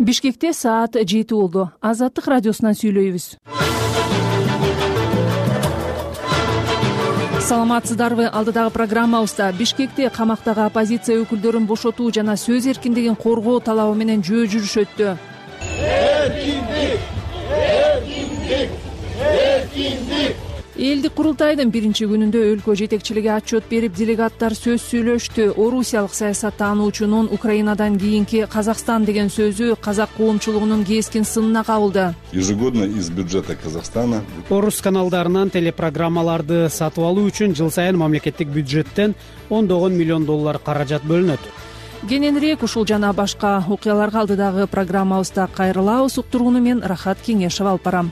Бишкекте саат 7 болду. Азаттык радиосунан сүйлөйбүз. Саламатсыздарбы? Алдыдагы программабызда Бишкекте камактагы оппозиция өкүлдөрүн бошотуу жана сөз эркиндигин коргоо талабы менен жөө жүрүш өттү. Элдик курултайдын биринчи күнүндө өлкө жетекчилиги отчет берип, делегаттар сөз сүйлөштү. Орусиялык саясаттануучунун Украинадан кийинки Казакстан деген сөзү казак коомчулугунун кескин сынына кабылды. Ежегодно из бюджета Казахстана Орус каналдарынан телепрограммаларды сатып алуу үчүн жыл сайын мамлекеттик бюджеттен $10 миллион каражат бөлүнөт. Кененирээк ушул жана башка окуяларга алдыдагы программабызда кайрылабыз. Уктурууну мен Рахат Кеңешева алып барам.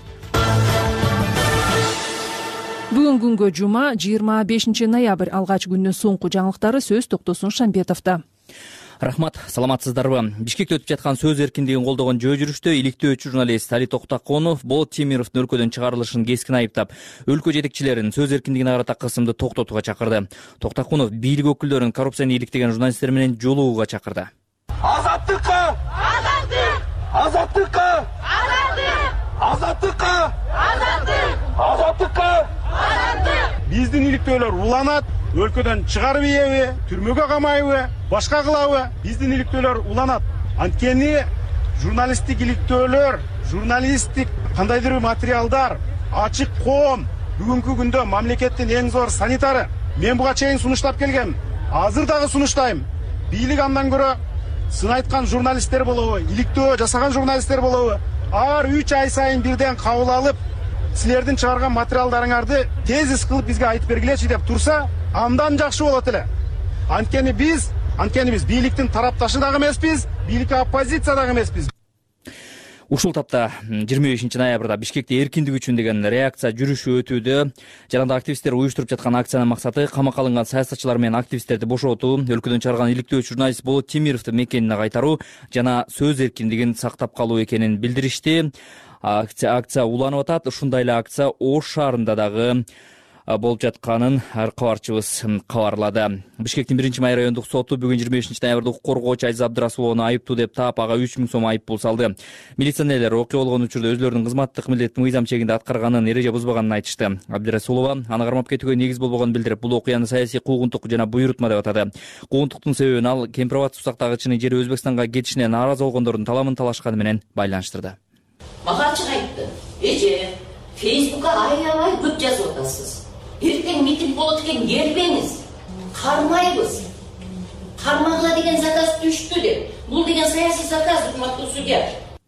Бүгүн күнгө жума 25 ноябрь алгач күндүн соңку жаңылыктары сөз Токтосун Шамбетовдо. Рахмат, саламатсыздарбы? Бишкекте өтүп жаткан сөз эркиндигин колдогон жөө жүрүштө иликтөөчү журналист Али Токтакунов Болот Темировдун өлкөдөн чыгарылышын кескин айыптап, өлкө жетекчилерин сөз эркиндигине карата кысымды токтотууга чакырды. Токтакунов бийлик өкүлдөрүн коррупцияны иликтеген журналисттер менен жолугууга чакырды. Азаттыкка! Азаттык! Азаттыкка! Азаттыкка! Азаттыкка! Биздин иликтөөлөр уланат, өлкөдөн чыгарып ийеби, түрмөгө камайбы, башка кылабы? Биздин иликтөөлөр уланат. Анткени журналисттик иликтөөлөр, журналисттик кандайдыр материалдар, ачык коом бүгүнкү күндө мамлекеттин эң зор санитары. Мен буга чейин сунуштап келгем. Азыр дагы сунуштайм. Бийлик андан көрө сын айткан журналисттер болобу, иликтөө жасаган журналисттер болобу? Ар 3 ай сайын бирден кабыл алып, силердин чыгарган материалдарыңарды тез кылып бизге айтып бергилечи деп турса, андан жакшы болот эле. Анткени биз бийликтин тарапташы дагы эмеспиз, бийликке оппозиция дагы эмеспиз. Ушул тапта 25 ноябрда Бишкекте эркиндик үчүн деген реакция жүрүшү өтүүдө. Жаранда активисттер уюштуруп жаткан акциянын максаты камакка алынган саясатчылар менен активисттерди бошотуу, өлкөдөн чыгарган иликтөөчү журналист Болот Темировду мекенине кайтаруу жана сөз эркиндигин сактап калуу экенин билдиришти. Акция уланып атат. Ушундай эле акция Ош шаарында дагы болуп жатканын кабарчыбыз кабарлады. Бишкектин 1-Май райондук соту бүгүн 25 ноябрда укук коргоочу Айза Абдрасуловну айыптуу деп таап, ага 3000 сом айыппул салды. Милиционерлер окуя болгон учурда өзлөрүнүн кызматтык милдетин мыйзам чегинде аткарганын, эреже бузбаганын айтышты. Абдрасулова аны кармап кетүүгө негиз болбогонун билдирип, бул окуяны саясий куугунтук жана буйрутма деп атады. Куугунтуктун себебин ал Кемпирабад сусактагычынын жери Өзбекстанга кетишине нааразы болгондордун таламын талашканы менен байланыштырды. Мага ачык айтты. Эже, Фейсбукка аябай көп жазып атасыз. Эртең митинг болот экен, келбеңиз. Кармайбыз. Кармагыла деген заказ түштү деп. Бул деген саясий заказ, урматтуу судья.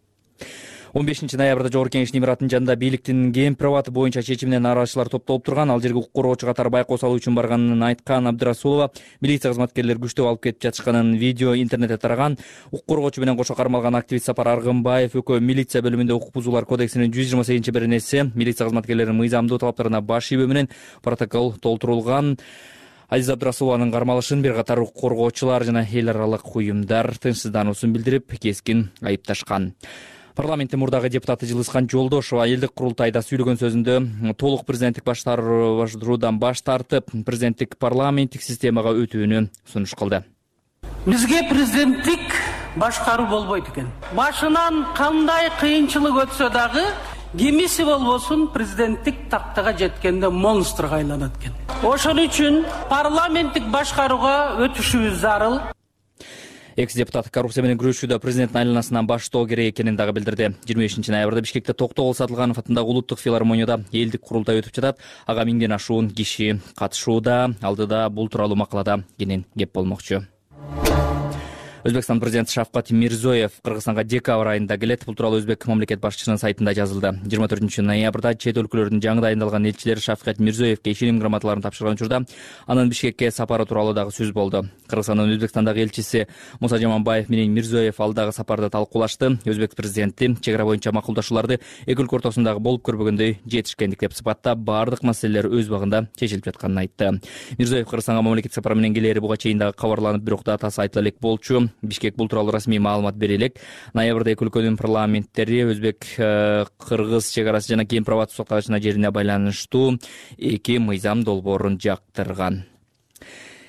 15 ноябрда Жогорку Кеңештин имараттын жанында бийликтин Кемпирабад боюнча чечимине нааразычылар топтолуп турган. Ал жерге укук коргоочу катары байкоо салуу үчүн барганын айткан Абдрасулова милиция кызматкерлери күчтөп алып кетип жатышканын видео интернетте тараган. Укук коргоочу менен кошо кармалган активист Сапар Аргынбаев экөө милиция бөлүмүндө укук бузуулар кодексинин 128-беренеси милиция кызматкерлеринин мыйзамдуу талаптарына баш ийбөө менен протокол толтурулган. Айза Абдрасулованын кармалышын бир катар укук коргоочулар жана эл аралык уюмдар тынчсыздануусун билдирип, кескин айыпташкан. Парламенттин мурдагы депутаты Жылыскан Жолдошова элдик курултайда сүйлөгөн сөзүндө толук президенттик баштаруудан баш тартып, президенттик парламенттик системага өтүүнү сунуш кылды. Бизге президенттик башкаруу болбойт экен. Башынан кандай кыйынчылык өтсө дагы, кимиси болбосун президенттик тактага жеткенде монстрга айланат экен. Ошон үчүн парламенттик башкарууга өтүшүбүз зарыл. Экс-депутат коррупция менен күрөшүүдө президенттин айланасынан баштоо керек экенин дагы билдирди. 25 ноябрда Бишкекте Токтогул Сатылганов атындагы улуттук филармонияда элдик курултай өтүп жатат. Ага 1000ден ашуун киши катышууда. Алдыда бул тууралуу макалада кенен кеп болмокчу. Өзбекстан президенти Шавкат Мирзиёев Кыргызстанга декабрь айында келет. Бул тууралуу Өзбек мамлекет башчысынын сайтында жазылды. 24 ноябрда чет өлкөлөрдүн жаңы дайындалган элчилери Шавкат Мирзиёевке ишеним грамоталарын тапшырган учурда анын Бишкекке сапары тууралуу дагы сөз болду. Кыргызстандын Өзбекстандагы элчиси Муса Жаманбаев менен Мирзиёев алдагы сапарды талкуулашты. Өзбек президенти чек ара боюнча макулдашууларды эки өлкө ортосундагы болуп көрбөгөндөй жетишкендик деп сыпаттап, бардык маселелер өз убагында чечилип жатканын айтты. Мирзиёев Кыргызстанга мамлекет сапары менен келери буга чейин дагы кабарланып, бирок датасы айтыла элек болчу. Бишкек бул тууралуу расмий маалымат бере элек. Ноябрда эки өлкөнүн парламенттери Өзбек-Кыргыз чек арасы жана Кемпирабад сусактагычына жерине байланыштуу эки мыйзам долбоорун жактырган.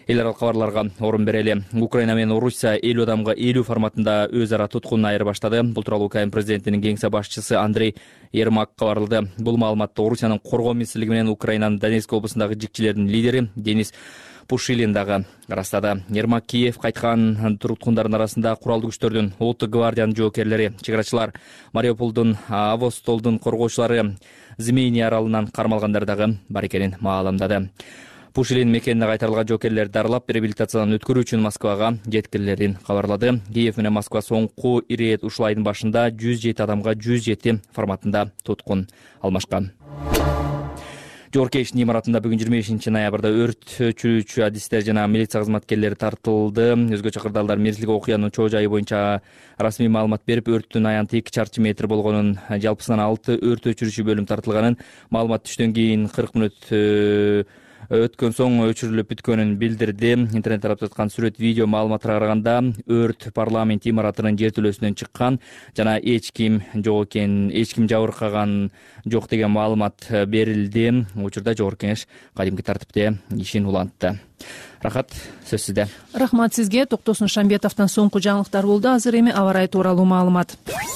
эл аралык кабарларга орун берели. Украина менен Орусия 50 адамга 50 форматында өз ара туткун айырып баштады. Бул тууралуу Украина президентинин кеңсе башчысы Андрей Ермак кабарлады. Бул маалыматты Орусиянын коргоо министрлиги менен Украинанын Донецк облусундагы жикчилердин лидери Денис Пушилин дагы ырастады. Ермак Киев кайткан туткундардын арасында куралдуу күчтөрдүн Улуттук гвардиянын жоокерлери, чыгарачылар, Мариуполдун, Авостолдун коргоочулары, Змейни аралынан кармалгандар дагы бар экенин маалымдады. Пушилин мекенине кайтарылган жоокерлерди дарылап, реабилитациядан өткөрүү үчүн Москвага жеткирилерин кабарлады. Киев менен Москва соңку ирет ушул айдын башында 107 адамга 107 форматында туткун алмашкан. Жогорку Эшин имаратында бүгүн 25 ноябрда өрт өчүрүүчү адистер жана милиция кызматкерлери тартылды. Өзгөчө кырдаалдар мерзилик окуянын чоо жайы боюнча расмий маалымат берип, өрттүн аянты 2 чарчы метр болгонун, жалпысынан 6 өрт өчүрүүчү бөлүм тартылганын, маалымат түштөн кийин 40 мүнөт өткөн соң өчүрүлүп бүткөнүн билдирди. Интернет тарап жаткан сүрөт, видео маалыматка караганда өрт парламент имаратынын жертөлөсүнөн чыккан жана эч ким жок экен, эч ким жабыркаган жок деген маалымат берилди. Учурда Жогорку Кеңеш кадимки тартипте ишин улантты. Рахат, сөз сизде. Рахмат сизге. Токтосун Шамбетовдон соңку жаңылыктар болду. Азыр эми аба ырайы тууралуу маалымат.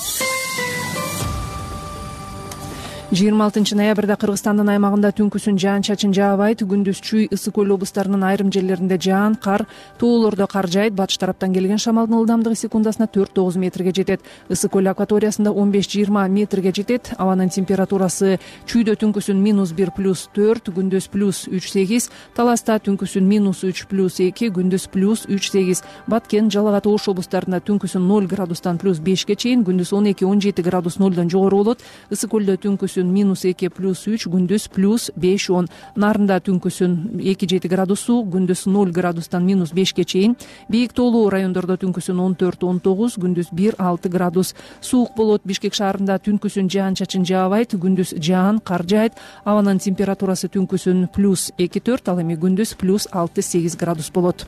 26 ноябрда Кыргызстандын аймагында түнкүсүн жаан-чачын жаабайт. Күндүз Чүй, Ысык көл облустарынын айрым жерлеринде жаан, кар, тоолордо кар жайт. Батыш тараптан келген шамалдын ылдамдыгы секундасына 4-9 метрге жетет. Ысык көл акваториясында 15-20 метрге жетет. Абанын температурасы Чүйдө түнкүсүн -1 +4, күндүз +3-8, Таласта түнкүсүн -3 +2, күндүз +3-8, Баткен, Жалал абад, Ош облустарында түнкүсүн 0 градустан +5ке чейин, күндүз 12-17 градус 0дон жогору болот. Ысык көлдө түнкүсүн -2 +3, күндүз +5-10. Нарында түнкүсүн 2-7 градус суук, күндүз 0 градустан -5ке чейин. Бийик тоолуу райондордо түнкүсүн 14-19, күндүз 1-6 градус суук болот. Бишкек шаарында түнкүсүн жаан-чачын жаабайт, күндүз жаан, кар жайт. Абанын температурасы түнкүсүн +2-4, ал эми күндүз +6-8 градус болот.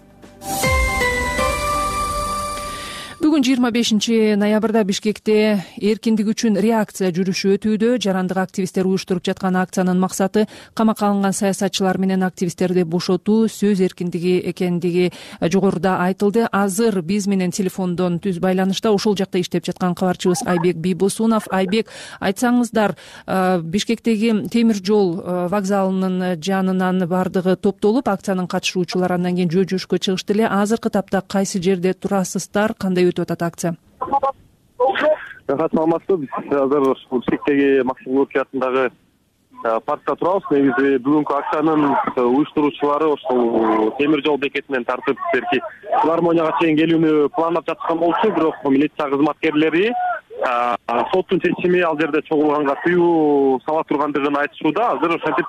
Бүгүн 25 ноябрда Бишкекте эркиндик үчүн реакция жүрүшү өтүүдө. Жарандык активисттер уюштуруп жаткан акциянын максаты камакка алынган саясатчылар менен активисттерди бошотуу, сөз эркиндиги экендиги жогоруда айтылды. Азыр биз менен телефондон түз байланышта ошол жакта иштеп жаткан кабарчыбыз Айбек Бийбосунов. Айбек, айтсаңыздар, Бишкектеги темир жол вокзалынын жанынан бардыгы топтолуп, акциянын катышуучулары андан кийин жөө-жөөшкө чыгышты эле. Азыркы тапта кайсы жерде турасыздар, кандай өтүп атат акция? Рахат, саламатсызбы. Биз азыр Бишкектеги Максим Горький атындагы паркта турабыз. Негизи бүгүнкү акциянын уюштуруучулары ошол темир жол бекетинен тартып берки филармонияга чейин келүүнү пландап жаткан болчу, бирок милиция кызматкерлери соттун чечими ал жерде чогулганга тыюу сала тургандыгын айтышууда. Азыр ошентип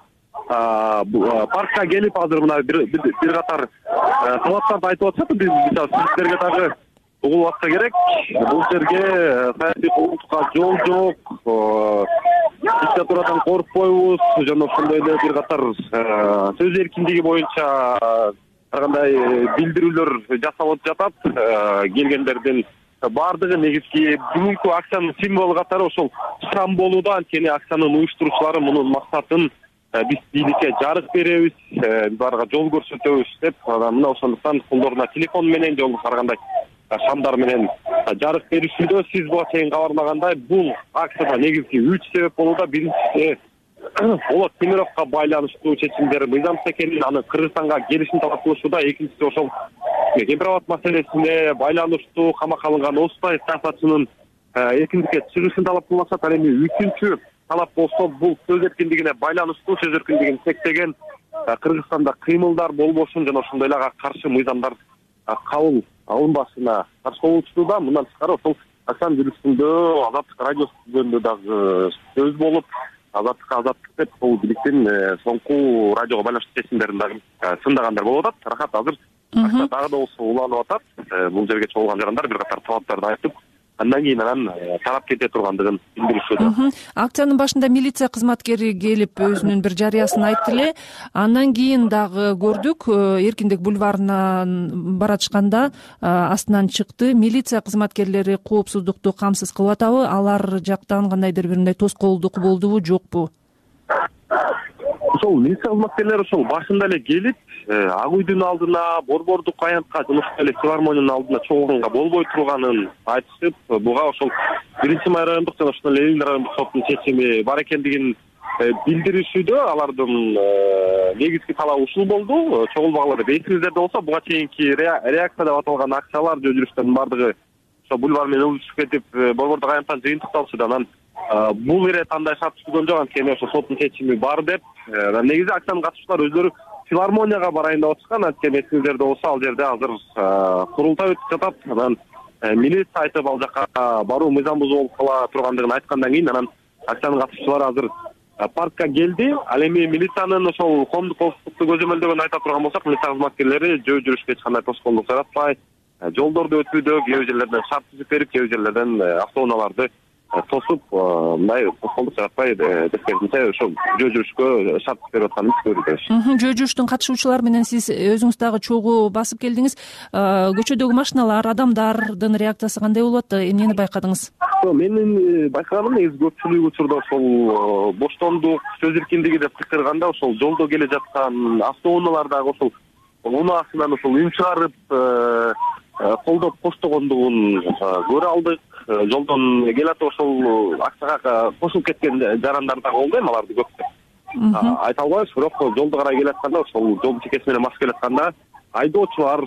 паркка келип, азыр мына бир катар талаптарды айтып атышат. Биз сиздерге дагы угулуп атса керек. Бул жерге саясий куугунтукка жол жок, диктатурадан коркпойбуз, жана ошондой эле бир катар сөз эркиндиги боюнча ар кандай билдирүүлөр жасалып жатат. Келгендердин баардыгы негизги бүгүнкү акциянын символу катары ошол шам болууда. Анткени акциянын уюштуруучулары мунун максатын биз бийликке жарык беребиз, баарга жол көрсөтөбүз деп, мына ошондуктан колдоруна телефон менен же болбосо ар кандай шамдар менен жарык беришүүдө. Сиз буга чейин кабарлагандай, бул акцияда негизги 3 себеп болууда. Биринчиси Болот Темировго байланыштуу чечимдер мыйзамсыз экенин, аны Кыргызстанга келишин талап кылышууда. Экинчиси ошол Кемпир-Абад маселесине байланыштуу камакка алынган Осутай саясатчынын эркиндикке чыгышын талап кылышат. Ал эми үчүнчү талап болсо, бул сөз эркиндигине байланыштуу, сөз эркиндигин чектеген Кыргызстанда кыймылдар болбошун жана ошондой эле ага каршы мыйзамдар кабыл алынбашына каршы болуучууда. Мындан тышкары ошол акциянын жүрүшүндө Азаттык радиосу жөнүндө дагы сөз болуп, азаттык деп бул бийликтин соңку радиого байланыштуу чечимдерин дагы сындагандар болуп атат. Рахат, азыр акция дагы да болсо уланып атат. Бул жерге чогулган жарандар бир катар талаптарды айтып, андан кийин анан тарап кете тургандыгын билдиришүүдө. Акциянын башында милиция кызматкери келип өзүнүн бир жарыясын айтты эле. Андан кийин дагы көрдүк, Эркиндик бульварынан баратышканда астынан чыкты. Милиция кызматкерлери коопсуздукту камсыз кылып атабы? Алар жактан кандайдыр бир мындай тоскоолдук болдубу, жокпу? ошол милиция кызматкерлери ошол башында эле келип, Ак үйдүн алдына, Борбордук аянтка, жумушка эле филармониянын алдына чогулганга болбой турганын айтышып, буга ошол 1-Май райондук жана ошол Ленин райондук соттун чечими бар экендигин билдиришүүдө алардын негизги талабы ушул болду. Чогулбагыла деп эсиңиздерде болсо, буга чейинки реакция деп аталган акциялар, жөө жүрүштөрдүн бардыгы ошо бульвар менен ылдышып кетип, Борбордук аянттан жыйынтыкталышты. Анан бул ирет андай шарт түзүлгөн жок, анткени ошо соттун чечими бар деп. Негизи акциянын катышуучулары өзлөрү филармонияга барайын деп атышкан, анткени эсиңиздерде болсо ал жерде азыр курултай өтүп жатат. Анан милиция айтып ал жака баруу мыйзам бузуу болуп кала тургандыгын айткандан кийин анан акциянын катышуучулары азыр паркка келди. Ал эми милициянын ошол коомдук коопсуздукту көзөмөлдөгөнүн айта турган болсок, милиция кызматкерлери жөө жүрүшкө эч кандай тоскоолдук жаратпай, жолдорду өтүүдө кээ бир жерлерден шарт түзүп берип, кээ бир жерлерден автоунааларды тосуп, мындай тоскоолдук жаратпай, дескерисинче ошо жөө жүрүшкө шарт түзүп берип атканын көрдүк. Жөө жүрүштүн катышуучулары менен сиз өзүңүз дагы чогуу басып келдиңиз. Көчөдөгү машиналар, адамдардын реакциясы кандай болуп атты? Эмнени байкадыңыз? Менин байкаганым негизи көпчүлүк учурда ошол боштондук, сөз эркиндиги деп кычкырганда ошол жолдо келе жаткан автоунаалардагы ошол унаасынан ошол үн чыгарып колдоп коштогондугун көрө алдык. Жолдон келатып ошол акцияга кошулуп кеткен жарандар дагы болду, эми аларды көп деп айта албайбыз, бирок жолду карай келатканда ошол жолдун чекеси менен басып келатканда айдоочулар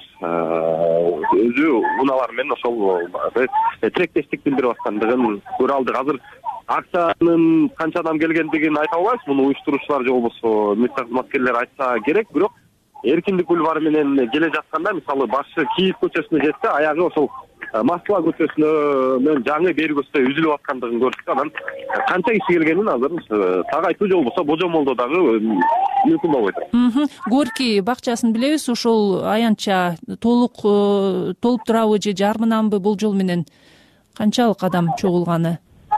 өзү унаалар менен ошол тиректештик билдирип аткандыгын көрө алдык. Азыр акциянын канча адам келгендигин айта албайбыз, муну уюштуруучулар же болбосо милиция кызматкерлери айтса керек, бирок Эркиндик бульвары менен келе жатканда, мисалы башы Киев көчөсүнө жетсе, аягы ошол Москва көчөсүнөн жаңы бери көчтө үзүлүп аткандыгын көрдүк. Анан канча киши келгенин азыр так айтуу же болбосо божомолдоо дагы мүмкүн болбой турат. Горький бакчасын билебиз, ошол аянтча толуп турабы же жарымынанбы болжол менен канчалык адам чогулганы?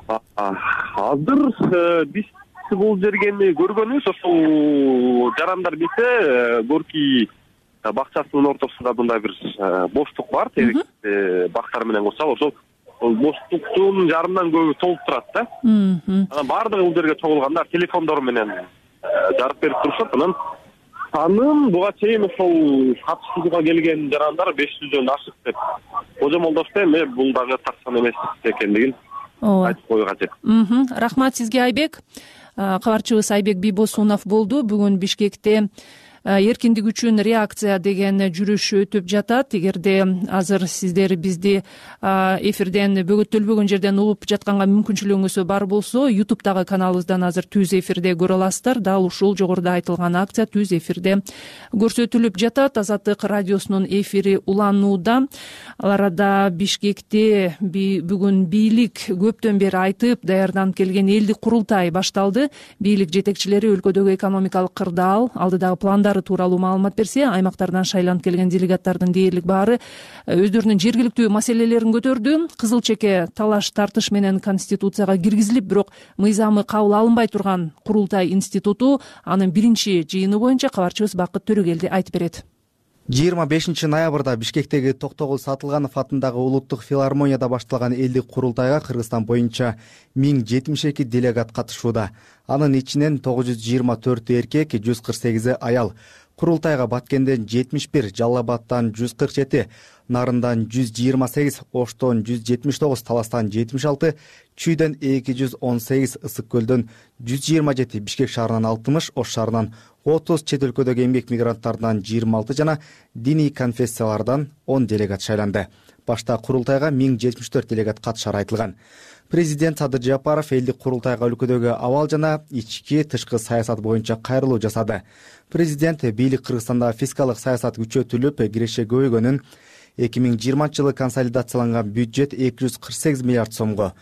Азыр биз бул жергени көргөнүбүз, ошол жарандар билсе, Горький бакчасынын ортосунда мындай бир боштук бар, терек бактар менен курсак, ошол боштуктун жарымдан көбү толуп турат да. Анан баардыгы бул жерге чогулганда телефондор менен жарык берип турушат. Анан санын буга чейин ошол катышууга келген жарандар 500дөн ашык деп божомолдошду. Эми бул дагы так сан эмес экендигин айтып коюу кажет. Рахмат сизге, Айбек. Кабарчыбыз Айбек Бийбосунов болду. Бүгүн Бишкекте эркиндик үчүн реакция деген жүрүш өтүп жатат. Эгерде азыр сиздер бизди эфирден бөгөттөлбөгөн жерден угуп жатканга мүмкүнчүлүгүңүз бар болсо, YouTube'дагы каналыбыздан азыр түз эфирде көрө аласыздар. Дал ушул жогоруда айтылган акция түз эфирде көрсөтүлүп жатат. Азаттык радиосунун эфири уланууда. Ал арада Бишкекте бүгүн бийлик көптөн бери айтып даярданып келген элдик курултай башталды. Бийлик жетекчилери өлкөдөгү экономикалык кырдаал, алдыдагы пландар тууралуу маалымат берсе, аймактардан шайланып келген делегаттардын дээрлик баары өздөрүнүн жергиликтүү маселелерин көтөрдү. Кызыл чеке талаш тартыш менен Конституцияга киргизилип, бирок мыйзамы кабыл алынбай турган курултай институту анын биринчи жыйыны боюнча кабарчыбыз Бакыт Төрөгелди айтып берет. 25 ноябрда Бишкектеги Токтогул Сатылганов атындагы улуттук филармонияда башталган элдик курултайга Кыргызстан боюнча 1072 делегат катышууда. Анын ичинен 924 эркек, 148 аял. Курултайга Баткенден 71, Жалал Абадтан 147, Нарындан 128, Оштон 179, Таластан 76, Чүйдөн 218, Ысык көлдөн 127, Бишкек шаарынан 60, Ош шаарынан 30, чет өлкөдөгү эмгек мигранттарынан 26 жана диний конфессиялардан 10 делегат шайланды. Башта курултайга 1074 делегат катышары айтылган. Президент Садыр Жапаров элдик курултайга өлкөдөгү абал жана ички тышкы саясат боюнча кайрылуу жасады. Президент бийлик Кыргызстанда фискалдык саясат күчөтүлүп, киреше көбөйгөнүн, 2020 консолидацияланган бюджет 248 миллиард сомго,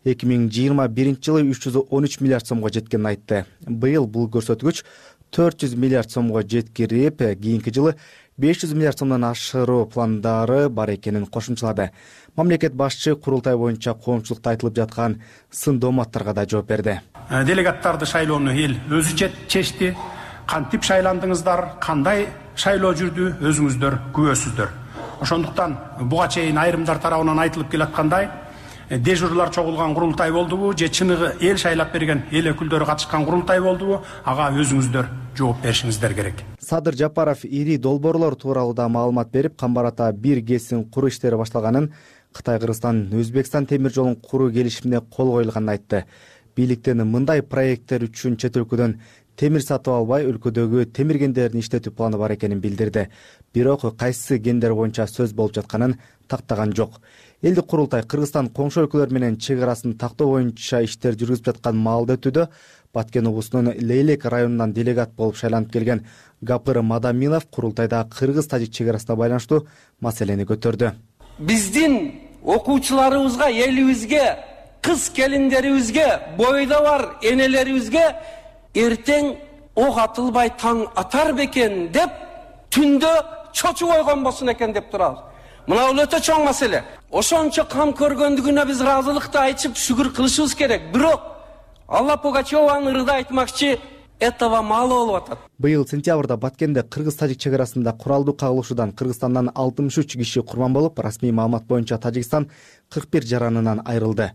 2021 жылы 313 миллиард сомго жеткенин айтты. Быйыл бул көрсөткүч 400 миллиард сомго жеткирип, кийинки жылы 500 миллиард сомдон ашыруу пландары бар экенин кошумчалады. Мамлекет башчы курултай боюнча коомчулукта айтылып жаткан сын дооматтарга да жооп берди. Делегаттарды шайлоону эл өзү чечти. Кантип шайландыңыздар, кандай шайлоо жүрдү, өзүңүздөр күбөсүздөр. Ошондуктан буга чейин айрымдар тарабынан айтылып келаткандай, дежурлар чогулган курултай болдубу же чыныгы эл шайлап берген эл өкүлдөрү катышкан курултай болдубу, ага өзүңүздөр жооп беришиңиздер керек. Садыр Жапаров ири долбоорлор тууралуу да маалымат берип, Камбарата 1 ГЭСин куруу иштери башталганын, Кытай, Кыргызстан, Өзбекстан темир жолун куруу келишимине кол коюлганын айтты. Бийликтен мындай проекттер үчүн чет өлкөдөн темир сатып албай, өлкөдөгү темир кендерин иштетүү планы бар экенин билдирди. Бирок кайсы кендер боюнча сөз болуп жатканын тактаган жок. Элдик курултай Кыргызстан коңшу өлкөлөр менен чек арасын тактоо боюнча иштер жүргүзүп жаткан маалда өтүүдө. Баткен облусунун Лейлек районунан делегат болуп шайланып келген Гапыр Мадамилов курултайда кыргыз-тажик чек арасына байланыштуу маселени көтөрдү. Биздин окуучуларыбызга, элибизге, кыз келиндерибизге, бойдо бар энелерибизге эртең ок атылбай таң атар бекен деп түндө чочуп койгон болсун экен деп турабыз. Мына бул өтө чоң маселе. Ошончо кам көргөндүгүнө биз ыраазылыкты айтып шүгүр кылышыбыз керек. Бирок Алла Пугачеванын ырда айтмакчы, этого мало болуп атат. Быйыл сентябрда Баткенде кыргыз-тажик чек арасында куралдуу кагылышуудан Кыргызстандан 63 киши курман болуп, расмий маалымат боюнча Тажикстан 41 жаранынан айрылды.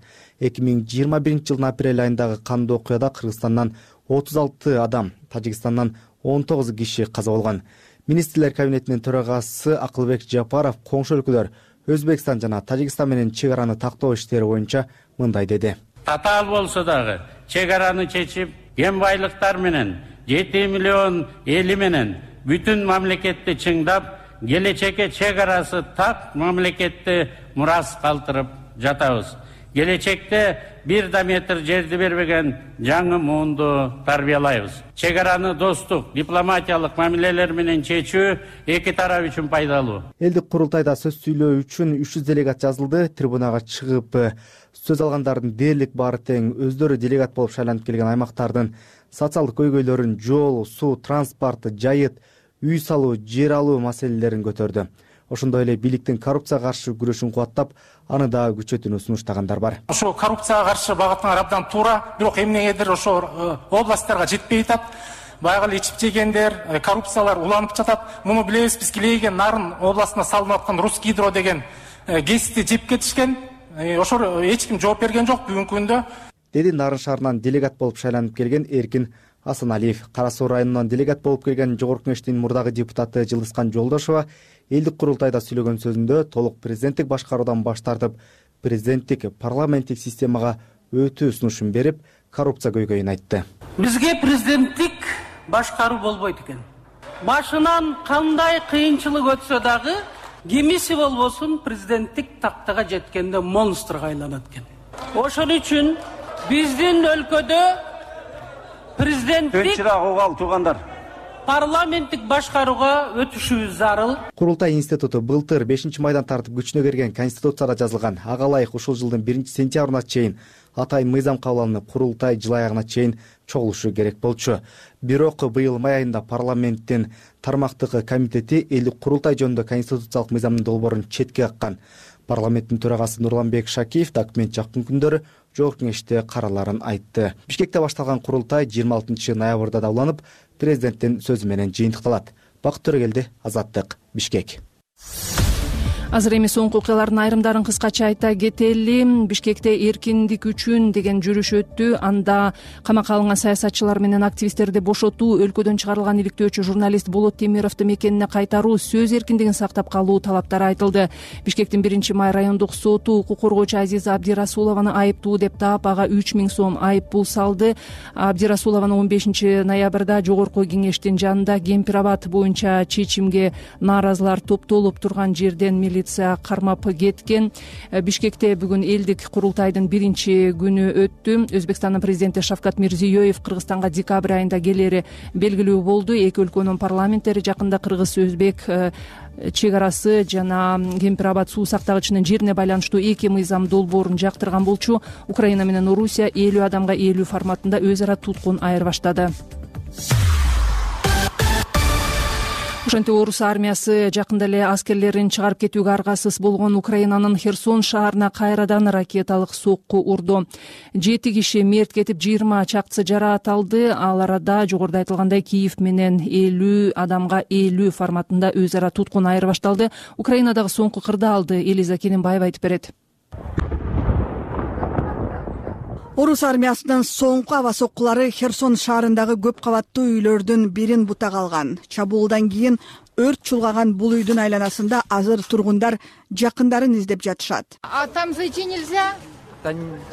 2021 жылдын апрель айындагы кандуу окуяда Кыргызстандан 36 адам, Тажикстандан 19 киши каза болгон. Министрлер кабинетинин төрагасы Акылбек Жапаров коңшу өлкөлөр Өзбекстан жана Тажикстан менен чек араны тактоо иштери боюнча мындай деди. Татаал болсо дагы чек араны чечип, кен байлыктар менен 7 миллион эли менен бүтүн мамлекетти чыңдап, келечекке чек арасы так мамлекетти мурас калтырып жатабыз. Келечекте 1 метр жерди бербеген жаңы муунду тарбиялайбыз. Чек араны достук, дипломатиялык мамилелер менен чечүү эки тарап үчүн пайдалуу. Элдик курултайда сөз сүйлөө үчүн 300 делегат жазылды. Трибунага чыгып сөз алгандардын дээрлик баары тең өздөрү делегат болуп шайланып келген аймактардын социалдык көйгөйлөрүн, жол, суу, транспорт, жайыт, үй салуу, жер алуу маселелерин көтөрдү. Ошондой эле бийликтин коррупцияга каршы күрөшүн кубаттап, аны да күчөтүүнү сунуштагандар бар. Ошо коррупцияга каршы багытыңар абдан туура, бирок эмнегедир ошо областтарга жетпей атат. Баягы ичип жегендер, коррупциялар уланып жатат. Муну билебиз, биз Килейген Нарын областына салынып аткан Русгидро деген ГЭСти жеп кетишкен. Ошо эч ким жооп берген жок бүгүнкү күндө. Деди Нарын шаарынан делегат болуп шайланып келген Эркин Асаналиев. Кара Суу районунан делегат болуп келген Жогорку Кеңештин мурдагы депутаты Жылыскан Жолдошова элдик курултайда сүйлөгөн сөзүндө толук президенттик башкаруудан баш тартып, президенттик парламенттик системага өтүү сунушун берип, коррупция көйгөйүн айтты. Бизге президенттик башкаруу болбойт экен. Башынан кандай кыйынчылык өтсө дагы, кимиси болбосун президенттик тактага жеткенде монстрга айланат экен. Ошон үчүн биздин өлкөдө президенттик парламенттик башкарууга өтүшүбүз зарыл. Курултай институту былтыр 5 майдан тартып күчүнө кирген конституцияда жазылган ага ылайык ушул жылдын 1 сентябрына чейин атайын мыйзам кабыл алынып, курултай жыл аягына чейин чогулушу керек болчу. Бирок быйыл май айында парламенттин тармактык комитети элдик курултай жөнүндө конституциялык мыйзамдын долбоорун четке каккан. Парламенттин төрагасы Нурланбек Шакиев документ жакын күндөрү Жогорку Кеңеште караларын айтты. Бишкекте башталган курултай 26 ноябрда да уланып, президенттин сөзү менен жыйынтыкталат. Бакыт Төрөгелди, Азаттык, Бишкек. Азыр эми соңку окуялардын айрымдарын кыскача айта кетели. Бишкекте эркиндик үчүн деген жүрүш өттү. Анда камакка алынган саясатчылар менен активисттерди бошотуу, өлкөдөн чыгарылган иликтөөчү журналист Болот Темировду мекенине кайтаруу, сөз эркиндигин сактап калуу талаптары айтылды. Бишкектин 1 май райондук соту укук коргоочу Азиза Абдирасулованы айыптуу деп таап, ага 3000 сом айып пул салды. Абдирасулованы 15 ноябрда Жогорку Кеңештин жанында Кемпирабад боюнча чечимге нааразылар топтолуп турган жерден милиция кармап кеткен. Бишкекте бүгүн элдик курултайдын 1-күнү өттү. Өзбекстандын президенти Шавкат Мирзиёев Кыргызстанга декабрь айында келери белгилүү болду. Эки өлкөнүн парламенттери жакында кыргыз-өзбек чек арасы жана Кемпирабад суу сактагычынын жерине байланыштуу эки мыйзам долбоорун жактырган болчу. Украина менен Орусия 50 адамга 50 форматында өз ара туткун айырбаштады. Ошентип орус армиясы жакында эле аскерлерин чыгарып кетүүгө аргасыз болгон Украинанын Херсон шаарына кайрадан ракеталык сокку урду. 7 киши мерт кетип, 20 чакчысы жараат алды. Ал арада жогоруда айтылгандай Киев менен 50 адамга 50 форматында өз ара туткун айырбашталды. Украинадагы соңку кырдаалды Элиза Кененбаева айтып берет. Орус армиясынын соңку аба соккулары Херсон шаарындагы көп кабаттуу үйлөрдүн бирин бутак алган. Чабуулдан кийин өрт чулгаган бул үйдүн айланасында азыр тургундар жакындарын издеп жатышат. А там зайти нельзя? Там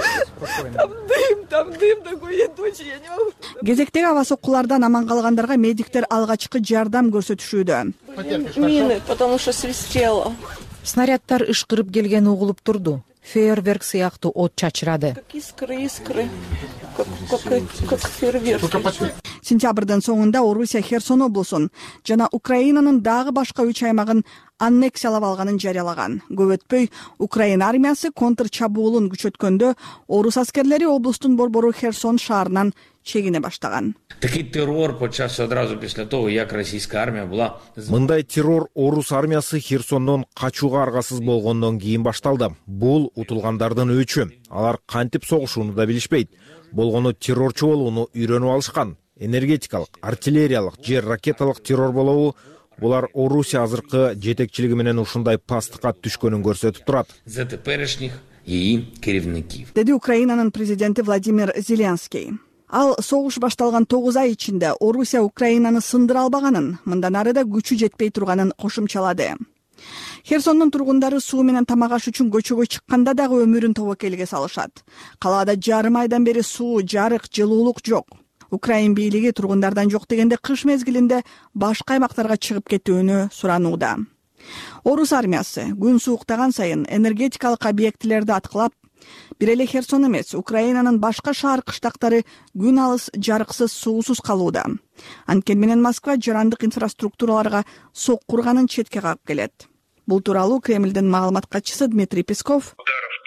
дым такой, я точно не могу. Кезектеги аба соккулардан аман калгандарга медиктер алгачкы жардам көрсөтүшүүдө. Мины, потому что свистело. Снарядтар ышкырып келгени угулуп турду. Фейерверк сыяктуу от чачырады. Как искры, как фейерверк. Сентябрдын соңунда Орусия Херсон облусун жана Украинанын дагы башка 3 аймагын аннексиялап алганын жарыялаган. Көп өтпөй Украина армиясы контр чабуулун күчөткөндө орус аскерлери облустун борбору Херсон шаарынан чегине баштаган. Такий террор почався одразу після того, як російська армія була. Мындай террор орус армиясы Херсондон качууга аргасыз болгондон кийин башталды. Бул утулгандардын өчү. Алар кантип согушууну да билишпейт. Болгону террорчу болууну үйрөнүп алышкан. Энергетикалык, артиллериялык, жер ракеталык террор болобу булар Орусия азыркы жетекчилиги менен ушундай пастыкка түшкөнүн көрсөтүп турат. За теперешних її керівників. Деди Украинанын президенти Владимир Зеленский. Ал согуш башталган 9 ай ичинде Орусия Украинаны сындыра албаганын, мындан ары да күчү жетпей турганын кошумчалады. Херсондун тургундары суу менен тамак аш үчүн көчөгө чыкканда дагы өмүрүн тобокелге салышат. Калаада жарым айдан бери суу, жарык, жылуулук жок. Украин бийлиги тургундардан жок дегенде кыш мезгилинде башка аймактарга чыгып кетүүнү суранууда. Орус армиясы күн сууктаган сайын энергетикалык объектилерди аткылап, бир эле Херсон эмес, Украинанын башка шаар кыштактары күн алыс, жарыксыз, суусуз калууда. Анткени менен Москва жарандык инфраструктураларга соккурганын четке кагып келет. Бул тууралуу Кремлдин маалымат катчысы Дмитрий Песков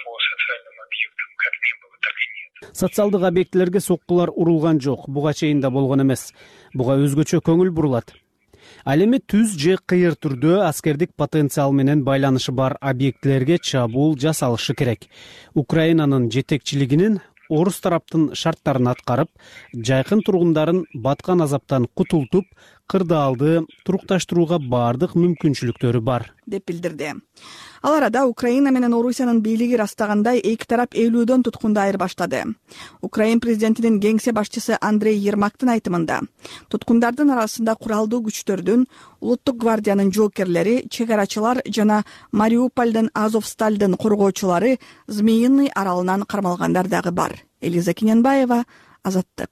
социалдык объектилерге соккулар урулган жок, буга чейин да болгон эмес. Буга өзгөчө көңүл бурулат. Ал эми түз же кыйыр түрдө аскердик потенциал менен байланышы бар объектилерге чабуул жасалышы керек. Украинанын жетекчилигинин орус тараптын шарттарын аткарып, жайкын тургундарын баткан азаптан кутултуп, кырдаалды турукташтырууга бардык мүмкүнчүлүктөрү бар, деп билдирди. Ал арада Украина менен Орусиянын бийлиги растагандай эки тарап 50дөн туткунду айырбаштады. Украин президентинин кеңсе башчысы Андрей Ермактын айтымында, туткундардын арасында куралдуу күчтөрдүн, Улуттук гвардиянын жоокерлери, чегарачылар жана Мариупольдун Азовсталдын коргоочулары Змеиный аралынан кармалгандар дагы бар. Элиза Кененбаева, Азаттык.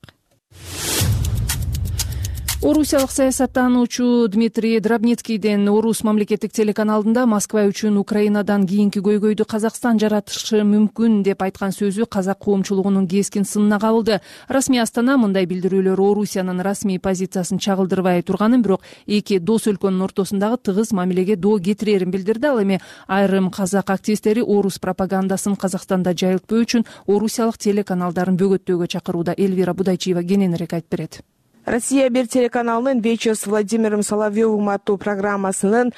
Орусиялык саясаттануучу Дмитрий Драбницкийдин Орус мамлекеттик телеканалында Москва үчүн Украинадан кийинки көйгөйдү Казакстан жаратышы мүмкүн деп айткан сөзү казак коомчулугунун кескин сынына кабылды. Расмий Астана мындай билдирүүлөр Орусиянын расмий позициясын чагылдырбай турганын, бирок эки дос өлкөнүн ортосундагы тыгыз мамилеге доо кетирерин билдирди. Ал эми айрым казак активисттери орус пропагандасын Казакстанда жайылтпоо үчүн орусиялык телеканалдарын бөгөттөөгө чакырууда. Эльвира Будайчиева кененирээк айтып берет. Россия бир телеканалынын «Вечер с Владимиром Соловьевым» аттуу программасынын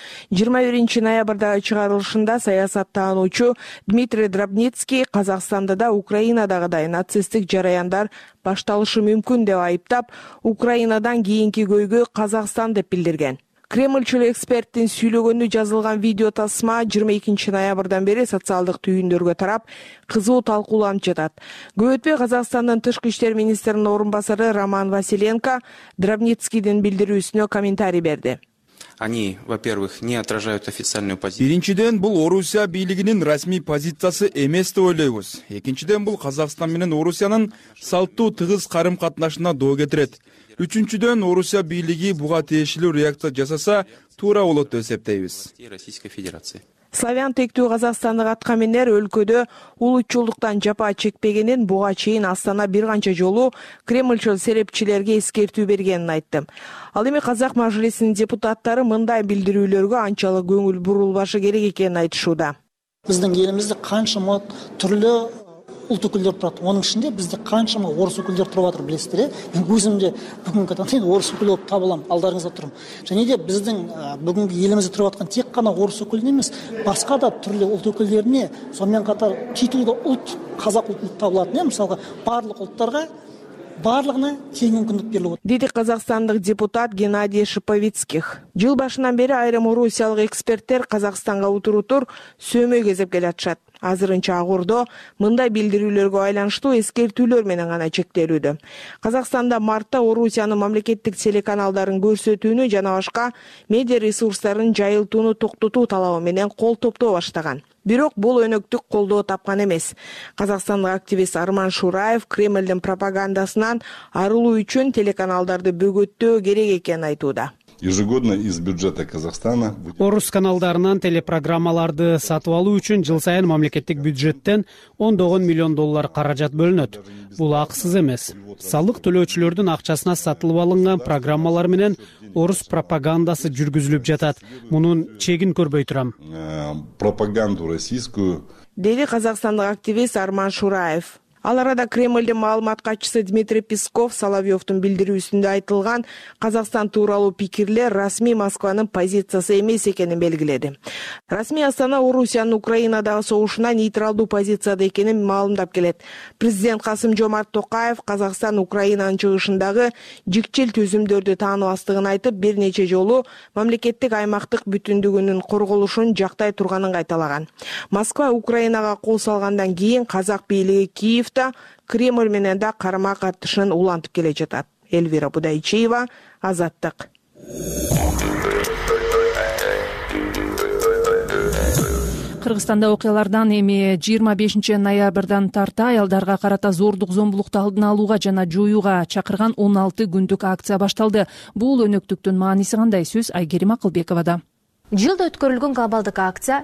21 ноябрдагы чыгарылышында саясаттануучу Дмитрий Драбницкий Казакстанда да Украинадагыдай нацисттик жараяндар башталышы мүмкүн деп айыптап, Украинадан кийинки көйгөй Казакстан деп билдирген. Кремльчүл эксперттин сүйлөгөнү жазылган видео тасма 22 ноябрдан бери социалдык түйүндөргө тарап, кызуу талкууланып жатат. Көп өтпөй Казакстандын тышкы иштер министринин орун басары Роман Василенко Драбницкийдин билдирүүсүнө комментарий берди. Они, во-первых, не отражают официальную позицию. Биринчиден, бул Орусия бийлигинин расмий позициясы эмес деп ойлойбуз. Экинчиден, бул Казакстан менен Орусиянын салттуу тыгыз карым катнашына доо кетирет. Үчүнчүдөн, Орусия бийлиги буга тиешелүү реакция жасаса, туура болот деп эсептейбиз. Российской Федерации. Славян тектүү казакстандык аткаминер өлкөдө улутчулдуктан жапа чекпегенин буга чейин Астана бир канча жолу Кремльчүл серепчилерге эскертүү бергенин айтты. Ал эми казак мажлисинин депутаттары мындай билдирүүлөргө анчалык көңүл бурулбашы керек экенин айтышууда. Биздин элибизде канча түрлүү улт өкүлдөр турат. Онун ичинде бизде канча орус өкүлдөр туруп атыр, билесиздер. Мен өзүм де бүгүнкү таңда орус өкүлү болуп табылам, алдарыңызда турам. Және де биздин бүгүнкү элибизде туруп аткан тек гана орус өкүлүнө эмес, башка да түрлүү улт өкүлдөрүнө, сонун катар титулда улт, казак улту табылат. Мисалга, барлык улттарга барлыгына тең мүмкүндүк берилет. Деди казакстандык депутат Геннадий Шиповицких. Жыл башынан бери айрым орусиялык эксперттер Казакстанга утуруп сөмөй кезеп келатышат. Азырынча ак Ордо мындай билдирүүлөргө байланыштуу эскертүүлөр менен гана чектелүүдө. Казакстанда мартта Орусиянын мамлекеттик телеканалдарын көрсөтүүнү жана башка медиа ресурстарын жайылтууну токтотуу талабы менен кол топтоо баштаган. Бирок бул өнөктүк колдоо тапкан эмес. Казакстандык активист Арман Шураев Кремлдин пропагандасынан арылуу үчүн телеканалдарды бөгөттөө керек экенин айтууда. Ежегодно из бюджета Казахстана Орус каналдарынан телепрограммаларды сатып алуу үчүн жыл сайын мамлекеттик бюджеттен $10 миллион каражат бөлүнөт. Бул акысыз эмес. Салык төлөөчүлөрдүн акчасына сатылып алынган программалар менен орус пропагандасы жүргүзүлүп жатат. Мунун чегин көрбөй турам. Пропаганду российскую, деди казакстандык активист Арман Шураев. Ал арада Кремлдин маалымат катчысы Дмитрий Песков Соловьевдун билдирүүсүндө айтылган Казакстан тууралуу пикирлер расмий Москванын позициясы эмес экенин белгиледи. Расмий Астана Орусиянын Украинадагы согушуна нейтралдуу позицияда экенин маалымдап келет. Президент Касым-Жомарт Токаев Казакстан Украинанын чыгышындагы жикчил түзүмдөрдү тааныбастыгын айтып, бир нече жолу мамлекеттик аймактык бүтүндүгүнүн корголушун жактай турганын кайталаган. Москва Украинага кол салгандан кийин казак бийлиги Киев Кремль менен да карама катышын улантып келе жатат. Эльвира Будайчиева, Азаттык. Кыргызстанда окуялардан эми 25 ноябрдан тарта аялдарга карата зордук зомбулукту алдын алууга жана жоюуга чакырган 16 күндүк акция башталды. Бул өнөктүктүн мааниси кандай? Сөз Айгерим Акылбековада. Жылда өткөрүлгөн глобалдык акция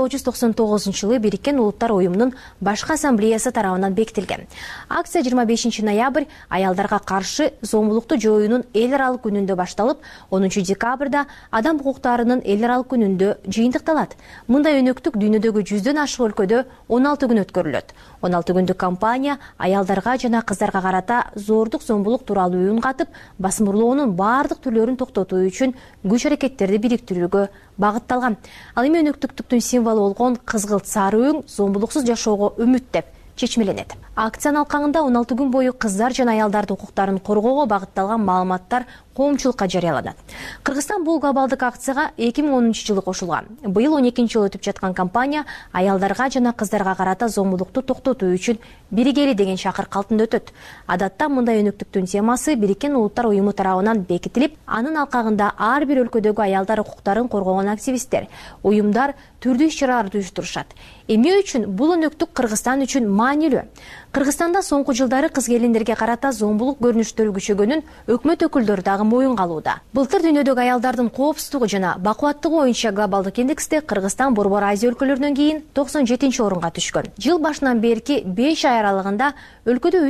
1999 жылы Бириккен Улуттар уюмунун башкы ассамблеясы тарабынан бекитилген. Акция 25 ноябрь аялдарга каршы зомбулукту жоюунун эл аралык күнүндө башталып, 10 декабрда адам укуктарынын эл аралык күнүндө жыйынтыкталат. Мындай өнөктүк дүйнөдөгү 100дөн ашык өлкөдө 16 күн өткөрүлөт. 16 күндүк кампания аялдарга жана кыздарга карата зордук зомбулук тууралуу үн катып, басымырлоонун баардык түрлөрүн токтотуу үчүн күч аракеттерди бириктирүүгө багытталган. Ал эми өнөктүктүктүн символу болгон кызгылт сары өң зомбулуксуз жашоого үмүт деп чечмеленет. Акциянын алкагында 16 күн бою кыздар жана аялдардын укуктарын коргоого багытталган маалыматтар коомчулукка жарыяланат. Кыргызстан бул глобалдык акцияга 2010 жылы кошулган. Быйыл 12 жыл өтүп жаткан кампания аялдарга жана кыздарга карата зомбулукту токтотуу үчүн биригели деген чакырык калтында өтөт. Адатта мындай өнөктүктүн темасы Бириккен Улуттар уюму тарабынан бекитилип, анын алкагында ар бир өлкөдөгү аялдар укуктарын коргогон активисттер, уюмдар түрдүү иш-чараларды уюштурушат. Эмне үчүн бул өнөктүк Кыргызстан үчүн маанилүү? Кыргызстанда соңку жылдары кыз келиндерге карата зомбулук көрүнүштөрү күчөгөнүн өкмөт өкүлдөрү дагы моюнга алууда. Былтыр дүйнөдөгү аялдардын коопсуздугу жана бакубаттыгы боюнча глобалдык индексте Кыргызстан Борбор Азия өлкөлөрүнөн кийин 97-орунга түшкөн. Жыл башынан берки 5 ай аралыгында өлкөдө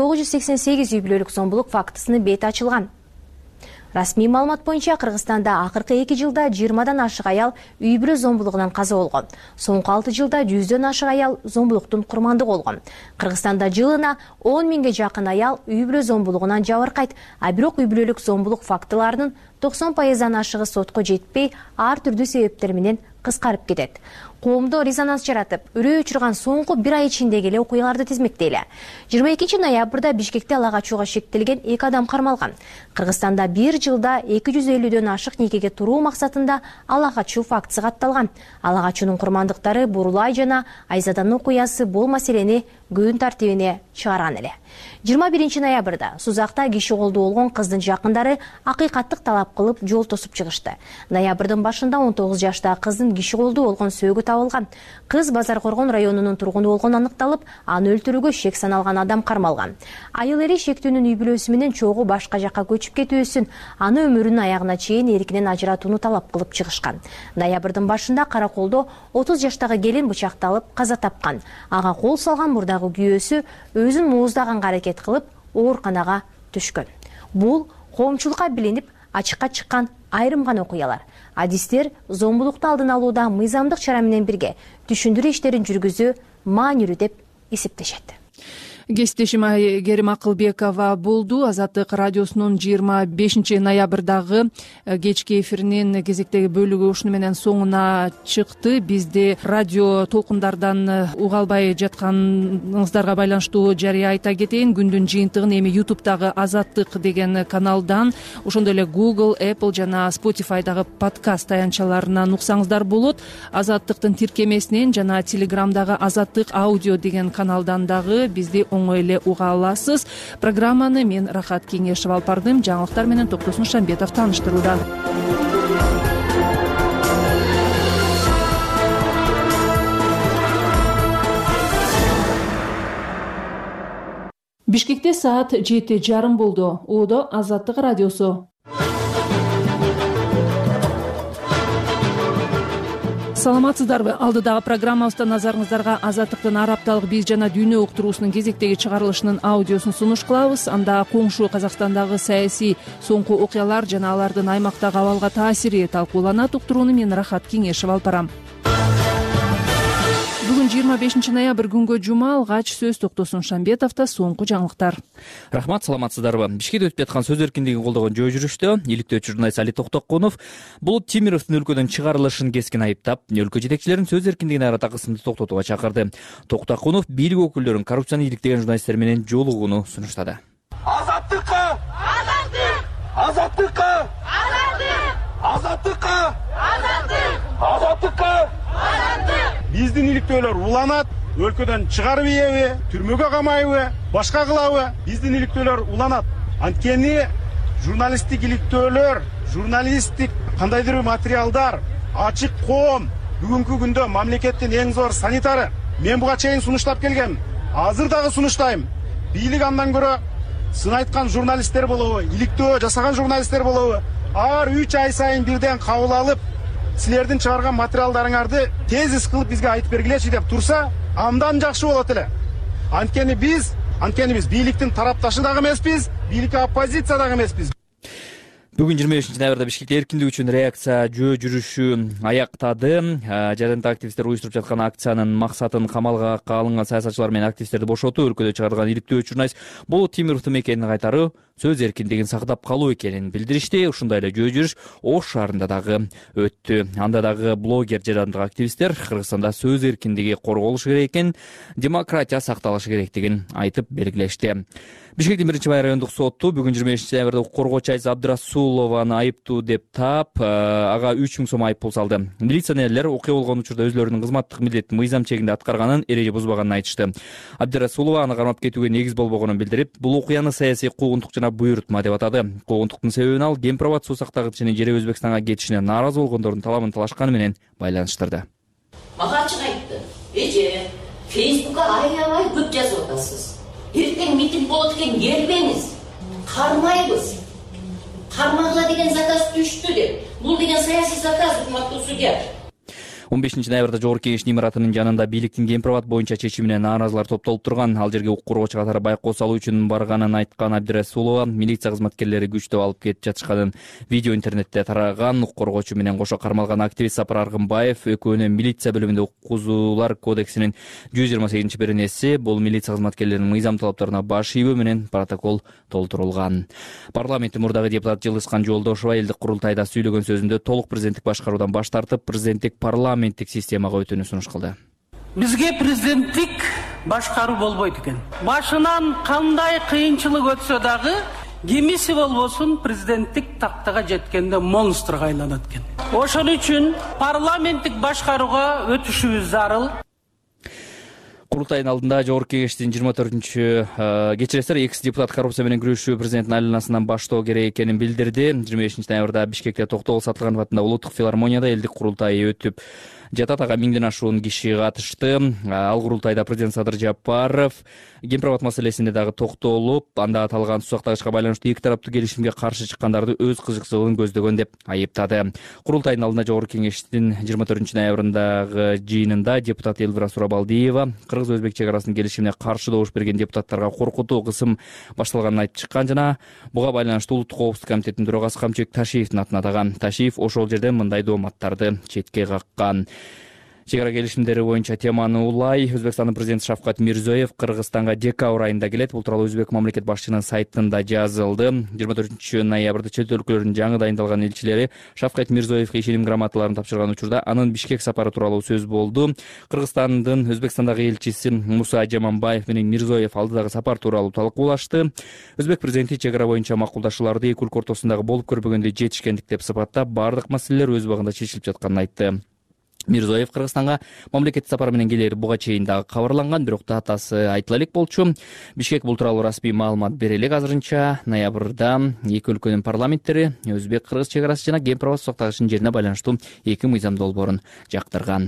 3988 үй бүлөлүк зомбулук фактысына бет ачылган. Расмий маалымат боюнча Кыргызстанда акыркы 2 жылда 20дан ашык аял үй бүлө зомбулугунан каза болгон. Соңку 6 жылда 100дөн ашык аял зомбулуктун курмандыгы болгон. Кыргызстанда жылына 10 миңге жакын аял үй бүлө зомбулугунан жабыркайт, а бирок үй бүлөлүк зомбулук фактыларынын 90%дан ашыгы сотко жетпей, ар түрдүү себептер менен кыскарып кетет. Коомдо резонанс жаратып, үрөө учурган соңку 1 ай ичиндеги эле окуяларды тизмектейли. 22 ноябрда Бишкекте ала качууга шектелген 2 адам кармалган. Кыргызстанда 1 жылда 250дөн ашык никеге туруу максатында ала качуу фактысы катталган. Ала качуунун курмандыктары Бурулай жана Айзаданын окуясы бул маселени күн тартибине чыгарган эле. 21 ноябрда Сузакта киши колдуу болгон кыздын жакындары акыйкаттык талап кылып жол тосуп чыгышты. Ноябрдын башында 19 жаштагы кыздын киши колдуу болгон сөөгү табылган. Кыз Базар Коргон районунун тургуну болгону аныкталып, аны өлтүрүүгө шек саналган адам кармалган. Айыл эри шектүүнүн үй бүлөсү менен чогуу башка жакка көчүп кетүүсүн, аны өмүрүнүн аягына чейин эркинен ажыратууну талап кылып чыгышкан. Ноябрдын башында Караколдо 30 жаштагы келин бычакталып каза тапкан. Ага кол салган мурдагы күйөөсү өзүн мууздаган аракет кылып ооруканага түшкөн. Бул коомчулукка билинип ачыкка чыккан айрым гана окуялар. Адистер зомбулукту алдын алууда мыйзамдык чара менен бирге түшүндүрүү иштерин жүргүзүү маанилүү деп эсептешет. кесиптешим Айгерим Акылбекова болду. Азаттык радиосунун 25 ноябрдагы кечки эфиринин кезектеги бөлүгү ушуну менен соңуна чыкты. Бизди радио толкундардан уга албай жатканыңыздарга байланыштуу жарыя айта кетейин. Күндүн жыйынтыгын эми YouTube'дагы Азаттык деген каналдан, ошондой эле Google, Apple жана Spotify'дагы подкаст таянчаларынан уксаңыздар болот. Азаттыктын тиркемесинен жана Телеграмдагы Азаттык аудио деген каналдан дагы бизди оңой эле уга аласыз. Программаны мен Рахат Кеңешева алып бардым. Жаңылыктар менен Токтосун Шамбетов тааныштырууда. Бишкекте саат 7:30 болду. Оодо Азаттык радиосу. Саламатсыздарбы? Алдыдагы программабызда назарыңыздарга Азаттыктын ар апталык биз жана дүйнө уктуруусунун кезектеги чыгарылышынын аудиосун сунуш кылабыз. Анда коңшу Казакстандагы саясий соңку окуялар жана алардын аймактагы абалга таасири талкууланат. Уктурууну мен Рахат Кеңешева алып барам. Бүгүн 25 ноябрь күнгө жума. Алгач сөз Токтосун Шамбетовдо. Соңку жаңылыктар. Рахмат, саламатсыздарбы? Бишкекте өтүп жаткан сөз эркиндигин колдогон жөө жүрүштө иликтөөчү журналист Али Токтокунов Булут Тимировдун өлкөдөн чыгарылышын кескин айыптап, өлкө жетекчилерин сөз эркиндигине карата кысымды токтотууга чакырды. Токтокунов бийлик өкүлдөрүн коррупцияны иликтеген журналисттер менен жолугууну сунуштады. Азаттыкка! Азаттык! Азаттыкка! Азаттыкка! Азаттыкка! Биздин иликтөөлөр уланат, өлкөдөн чыгарып ийеби, түрмөгө камайбы, башка кылабы? Биздин иликтөөлөр уланат. Анткени журналисттик иликтөөлөр, журналисттик кандайдыр бир материалдар, ачык коом бүгүнкү күндө мамлекеттин эң зор санитары. Мен буга чейин сунуштап келгем. Азыр дагы сунуштайм. Бийлик андан көрө сын айткан журналисттер болобу, иликтөө жасаган журналисттер болобу, ар 3 ай сайын бирден кабыл алып, силердин чыгарган материалдарыңарды тезис кылып бизге айтып бергилечи деп турса, андан жакшы болот эле. Анткени биз бийликтин тарапташы дагы эмеспиз, бийликке оппозиция дагы эмеспиз. Бүгүн 25 ноябрда Бишкекте эркиндик үчүн реакция жөө жүрүшү аяктады. Жадында активисттер уюштуруп жаткан акциянын максатын камалга алынган саясатчылар менен активисттерди бошотуу, өлкөдө чыгарылган иликтөөчү журналист Булут Тимировдун мекенин кайтаруу, сөз эркиндигин сактап калуу экенин билдиришти. Ушундай эле жөө жүрүш Ош шаарында дагы өттү. Анда дагы блогер жадындагы активисттер Кыргызстанда сөз эркиндиги корголушу керек экен, демократия сакталышы керектигин айтып белгилешти. Бишкектин 1 райондук соту бүгүн 25 ноябрда коргоочу Айза Абдрасулованы айыптуу деп таап, ага 3000 сом айып пул салды. Милиционерлер окуя болгон учурда өзлөрүнүн кызматтык милдетин мыйзам чегинде аткарганын, эреже бузбаганын айтышты. Абдрасулова аны кармап кетүүгө негиз болбогонун билдирип, бул окуяны саясий куугунтук жана буйрутма деп атады. Куугунтуктун себебин ал Кемпирабад суу сактагычынын жери Өзбекстанга кетишине нааразы болгондордун талабын талашканы менен байланыштырды. Мага ачык айтты. Эже, Фейсбукка аябай көп жазып атасыз. Эртең митинг болот экен, келбеңиз. Кармайбыз. Кармагыла деген заказ түштү деп. Бул деген саясий заказ, урматтуу судья. 15 ноябрда Жогорку Кеңештин имаратынын жанында бийликтин Кемпирабад боюнча чечимине нааразылар топтолуп турган. Ал жерге укук коргоочу катары байкоо салуу үчүн барганын айткан Абдрасулова милиция кызматкерлери күчтөп алып кетип жатышканын видео интернетте тараган. Укук коргоочу менен кошо кармалган активист Сапар Аргынбаев экөөнү милиция бөлүмүндө укугузуулар кодексинин 128-беренеси, бул милиция кызматкерлеринин мыйзам талаптарына баш ийүү менен протокол толтурулган. Парламенттин мурдагы депутат Жылыскан Жолдошова элдик курултайда сүйлөгөн сөзүндө толук президенттик башкаруудан баш тартып, президенттик парламенттик системага өтүүнү сунуш кылды. Бизге президенттик башкаруу болбойт экен. Башынан кандай кыйынчылык өтсө дагы, кимиси болбосун президенттик тактага жеткенде монстрга айланат экен. Ошон үчүн парламенттик башкарууга өтүшүбүз зарыл. Курултайдын алдында Жогорку Кеңештин 24-чү кечиресиздер, экс-депутат коррупция менен күрөшүү президенттин айланасынан баштоо керек экенин билдирди. 25 ноябрда Бишкекте Токтогул Сатылганов атындагы улуттук филармонияда элдик курултай өтүп жатат. Ага 1000ден ашуун киши катышты. Ал курултайда президент Садыр Жапаров Кемпирабад маселесинде дагы токтолуп, анда аталган суу сактагычка байланыштуу эки тараптуу келишимге каршы чыккандарды өз кызыкчылыгын көздөгөн деп айыптады. Курултайдын алдында Жогорку Кеңештин 24 ноябрындагы жыйынында депутат Элвира Сурабалдиева кыргыз-өзбек чек арасынын келишимине каршы добуш берген депутаттарга коркутуу кысым башталганын айтып чыккан жана буга байланыштуу улуттук коопсуздук комитетинин төрагасы Камчыбек Ташиевдин атын атаган. Ташиев ошол жерден мындай дооматтарды четке каккан. Чек ара келишимдери боюнча теманы улай. Өзбекстандын президенти Шавкат Мирзиёев Кыргызстанга декабрь айында келет. Бул тууралуу өзбек мамлекет башчынын сайтында жазылды. 24 ноябрда чет өлкөлөрдүн жаңы дайындалган элчилери Шавкат Мирзиёевге ишеним грамоталарын тапшырган учурда анын Бишкек сапары тууралуу сөз болду. Кыргызстандын Өзбекстандагы элчиси Муса Жаманбаев менен Мирзиёев алдыдагы сапар тууралуу талкуулашты. Өзбек президенти чек ара боюнча макулдашууларды эки өлкө ортосундагы болуп көрбөгөндөй жетишкендик деп сыпаттап, бардык маселелер өз убагында чечилип жатканын айтты. Мирзиёев Кыргызстанга мамлекеттик сапар менен келери буга чейин дагы кабарланган, бирок датасы айтыла элек болчу. Бишкек бул тууралуу расмий маалымат бере элек азырынча. Ноябрда эки өлкөнүн парламенттери өзбек-кыргыз чек арасы жана кен пробасы сактагычтын жерине байланыштуу эки мыйзам долбоорун жактырган.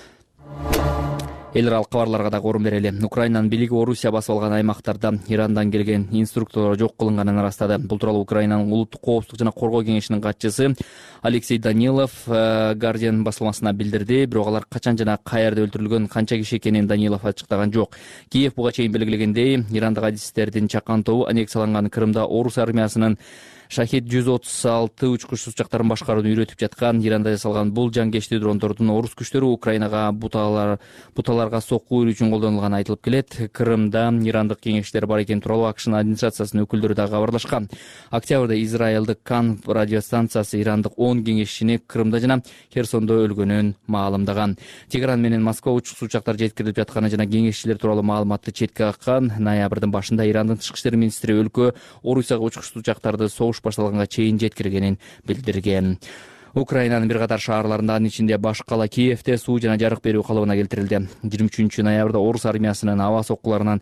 Эл аралык кабарларга дагы орун берели. Украинанын бийлиги Орусия басып алган аймактарда Ирандан келген инструкторлор жок кылынганын ырастады. Бул тууралуу Украинанын улуттук коопсуздук жана коргоо кеңешинин катчысы Алексей Данилов Guardian басылмасына билдирди. Бирок алар качан жана каерде өлтүрүлгөн, канча киши экенин Данилов ачыктаган жок. Киев буга чейин белгилегендей, ирандык адистердин чакан тобу аннексияланган Крымда орус армиясынын Шахид 136 учкуч учактарын башкарууну үйрөтүп жаткан. Иранда жасалган бул жангечтүү дрондордун орус күчтөрү Украинага буталарга сокку берүү үчүн колдонулганы айтылып келет. Крымда ирандык кеңешчилер бар экен тууралуу АКШнын администрациясынын өкүлдөрү дагы кабарлашкан. Октябрда Израилдик Кан радиостанциясы ирандык 10 кеңешчини Крымда жана Херсондо өлгөнүн маалымдаган. Тегеран менен Москва учкуч учактар жеткирилип жатканы жана кеңешчилер тууралуу маалыматты четке каккан. Ноябрдын башында Ирандын тышкы иштер министри өлкө Орусияга учкуч учактарды согуш башталганга чейин жеткиргенин билдирген. Украинанын бир катар шаарларында, анын ичинде баш кала Киевде суу жана жарык берүү калыбына келтирилди. 23 ноябрда орус армиясынын аба соккуларынан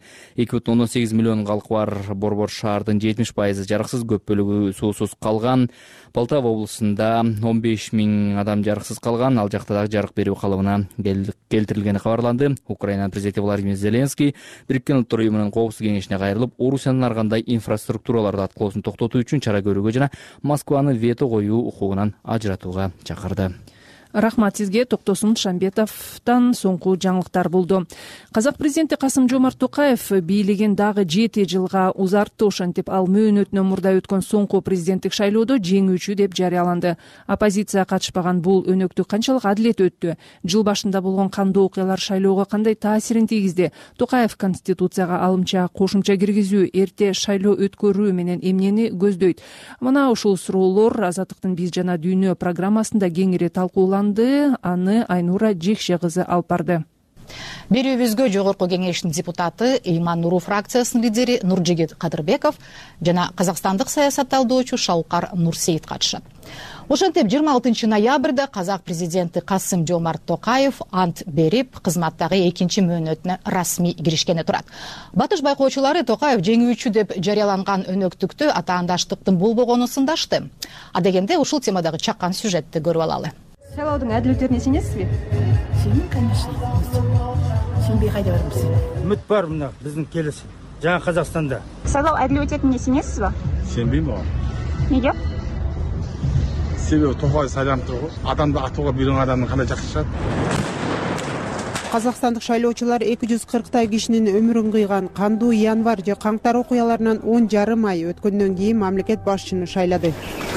2,18 миллион калкы бар борбор шаардын 70% жарыксыз, көп бөлүгү суусуз калган. Полтава облусунда 15 000 адам жарыксыз калган, ал жакта дагы жарык берүү калыбына келтирилгени кабарланды. Украинанын президенти Владимир Зеленский Бириккен Улуттар уюмунун коопсуздук кеңешине кайрылып, Орусиянын ар кандай инфраструктураларды аткылоосун токтотуу үчүн чара көрүүгө жана Москваны вето коюу укугунан ажыратууга чакырды. Рахмат сизге. Токтосун Шамбетовдон соңку жаңылыктар болду. Казак президенти Касым-Жомарт Токаев бийлигин дагы 7 жылга узартты. Ошентип ал мөөнөтүнөн мурда өткөн соңку президенттик шайлоодо жеңүүчү деп жарыяланды. Оппозиция катышпаган бул өнөктүк канчалык адилет өттү? Жыл башында болгон кандуу окуялар шайлоого кандай таасирин тийгизди? Токаев Конституцияга алымча кошумча киргизүү, эрте шайлоо өткөрүү менен эмнени көздөйт? Мына ушул суроолор Азаттыктын Биз жана Дүйнө программасында кеңири талкууланды. Аны Айнура Жекше кызы алып барды. Берүүбүзгө жогорку кеңештин депутаты, Иман Нуру фракциясынын лидери Нуржигит Кадырбеков жана казакстандык саясатталдоочу Шаукар Нурсейит катышат. Ошентип 26 ноябрда казак президенти Касым-Жомарт Токаев ант берип, кызматтагы экинчи мөөнөтүнө расмий киришкени турат. Батыш байкоочулары Токаев жеңүүчү деп жарыяланган өнөктүктү атаандаштыктын болбогонун сындашты. Адегенде ушул темадагы чакан сюжетти көрүп алалы. Сайлаудың әділеттеріне сенесіз бе? Сенем, конечно. Сенбей қайда бармыз? Үміт бар мына біздің келесі. Жаңа Қазақстанда. Сайлау әділ өтетініне сенесіз бе? Сенбеймін оған. Неге? Себебі Тоқаев сайланып тұр ғой. Адамды атуға бүйрен адамның қандай жақсы шығады? Қазақстандық шайлоочулар 240 кишинин өмүрүн кыйган кандуу январь же каңтар окуяларынан 10,5 ай өткөндөн кийин мамлекет башчыны шайлады.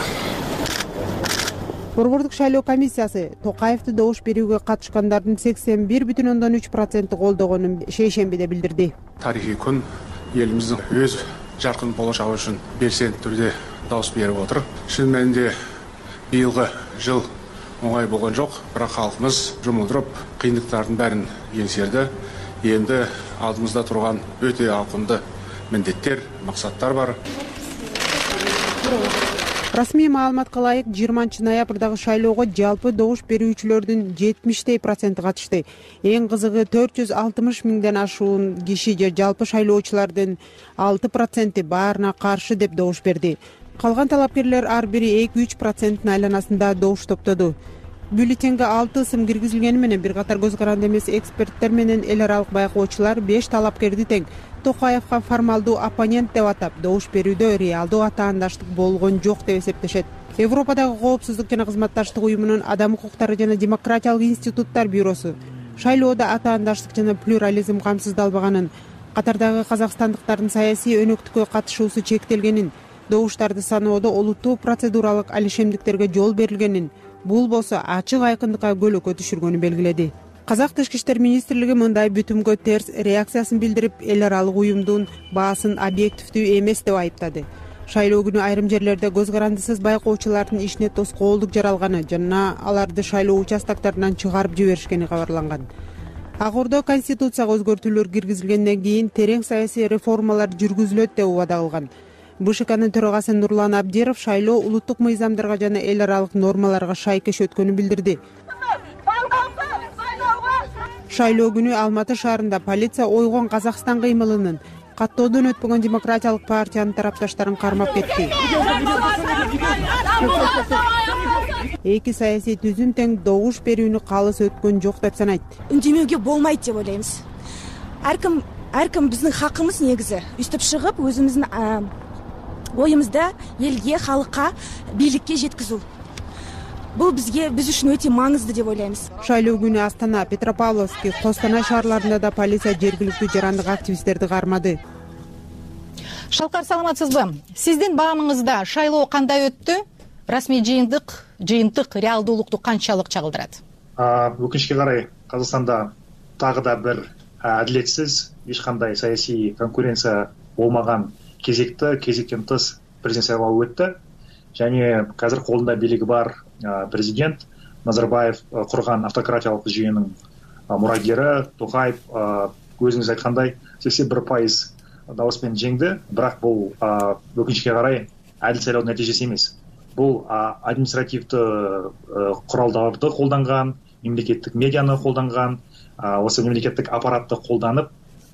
Борбордук шайлоо комиссиясы Токаевди добуш берүүгө катышкандардын 81,3% колдогонун шейшембиде билдирди. Тарихи күн элибиздин өз жаркын болочогу үчүн белсенди түрдө добуш берип отур. Шын мәнинде быйылгы жыл оңай болгон жок, бирок халкыбыз жұмылдырып, кыйындыктардын бәрин еңсерди. Енді алдымызда турган өтө ауқымды міндеттер, максаттар бар. Расмий маалыматка ылайык 20 ноябрдагы шайлоого жалпы добуш берүүчүлөрдүн 70% катышты. Эң кызыгы 460 миңден ашуун киши же жалпы шайлоочулардын 6% баарына каршы деп добуш берди. Калган талапкерлер ар бири 2-3% айланасында добуш топтоду. Бюллетенге 6 ысым киргизилгени менен бир катар көз каранды эмес эксперттер менен эл аралык байкоочулар 5 талапкерди тең Токаевга формалдуу оппонент деп атап, добуш берүүдө реалдуу атаандаштык болгон жок деп эсептешет. Европадагы коопсуздук жана кызматташтык уюмунун адам укуктары жана демократиялык институттар бюросу шайлоодо атаандаштык жана плюрализм камсыздалбаганын, катардагы казакстандыктардын саясий өнөктүккө катышуусу чектелгенин, добуштарды саноодо олуттуу процедуралык алишемдиктерге жол берилгенин, бул болсо ачык айкындыкка көлөкө түшүргөнү белгиледи. Казак Тышкы иштер министрлиги мындай бүтүмгө терс реакциясын билдирип, эл аралык уюмдун баасын объективдүү эмес деп айыптады. Шайлоо күнү айрым жерлерде көз карандысыз байкоочулардын ишине тоскоолдук жаралганы жана аларды шайлоо участоктарынан чыгарып жиберишкени кабарланган. Ак Ордо Конституцияга өзгөртүүлөр киргизилгенден кийин терең саясий реформалар жүргүзүлөт деп убада кылган. БШКнын төрагасы Нурлан Абдиров шайлоо улуттук мыйзамдарга жана эл аралык нормаларга шайкеш өткөнүн билдирди. Шайлоо күнү Алматы шаарында полиция ойгон Казакстан кыймылынын, каттоодон өтпөгөн демократиялык партиянын тарапташтарын кармап кетти. Эки саясий түзүм тең добуш берүүнү калыс өткөн жок деп санайт. Үндемөөгө болмойт деп ойлойбуз. Әркім биздин хакыбыз негизи үстүп чыгып, өзүбүздүн оюмузда элге, халыкка, бийликке жеткизүү. Бул биз үчүн өтө маңызды деп ойлойбуз. Шайлоо күнү Астана, Петропавловск, Костанай шаарларында да полиция жергиликтүү жарандык активисттерди кармады. Шалкар, саламатсызбы? Сиздин баамыңызда шайлоо кандай өттү? Расмий жыйынтык реалдуулукту канчалык чагылдырат? Өкүнүчкө карай Казакстанда тагы да бир адилетсиз, эч кандай саясий конкуренция болмаган кезектен тыс президент сайлауы өттү. Және қазір қолында билігі бар президент Назарбаев құрған автократиялық жүйенің мұрагері Тоқаев өзіңіз айтқандай 81% дауыспен жеңді, бірақ бұл өкінішке қарай әділ сайлаудың нәтижесі емес. Бұл административті құралдарды қолданған, мемлекеттік медианы қолданған, осы мемлекеттік аппаратты қолданып,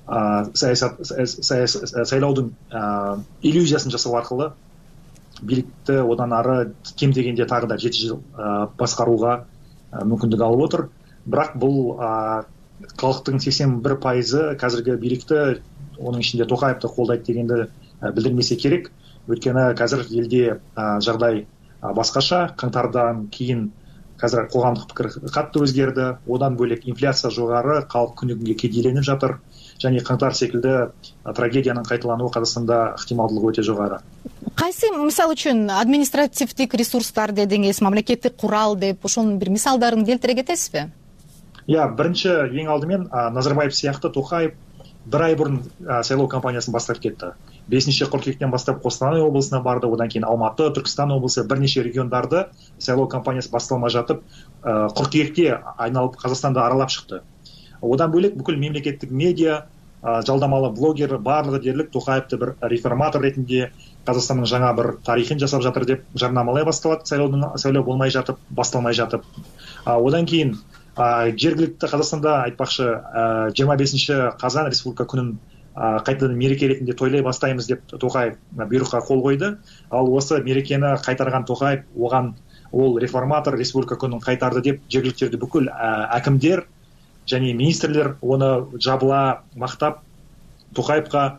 сайлаудың иллюзиясын жасау арқылы билікті одан ары кем дегенде тағы да 7 жыл басқаруға мүмкіндік алып отыр. Бірақ бұл халықтың 81% қазіргі билікті, оның ішінде Тоқаевты қолдайды дегенді білдірмесе керек. Өйткені қазір елде жағдай басқаша. Қаңтардан кейін қазір қоғамдық пікір қатты өзгерді. Одан бөлек инфляция жоғары, халық күні күнге кедейленіп жатыр. Және қаңтар секілді трагедияның қайталануы Қазақстанда ықтималдылығы өте жоғары. Кайсы мисал үчүн административдик ресурстар дедиңиз, мамлекеттик курал деп, ошонун бир мисалдарын келтире кетесизби? Бірінші ең алдымен Назарбаев сияқты Тоқаев бір ай бұрын сайлау кампаниясын бастап кетті. 5 қыркүйектен бастап Қостанай облысына барды, одан кейін Алматы, Түркістан облысы, бірнеше региондарды сайлау кампаниясы басталмай жатып, қыркүйекте айналып Қазақстанды аралап шықты. Одан бөлек бүкіл мемлекеттік медиа, жалдамалы блогер, барлығы дерлік Тоқаевты бір реформатор ретінде Қазақстанның жаңа бір тарихын жасап жатыр деп жарнамалай басталады, сайлау болмай жатып, басталмай жатып. Одан кейін жергілікті Қазақстанда айтпақшы 25 қазан республика күнін қайтадан мереке ретінде тойлай бастаймыз деп Тоқаев бұйрыққа қол қойды. Ал осы мерекені қайтарған Тоқаев оған ол реформатор республика күнін қайтарды деп жергіліктерді бүкіл әкімдер және министрлер оны жабыла мақтап Тоқаевқа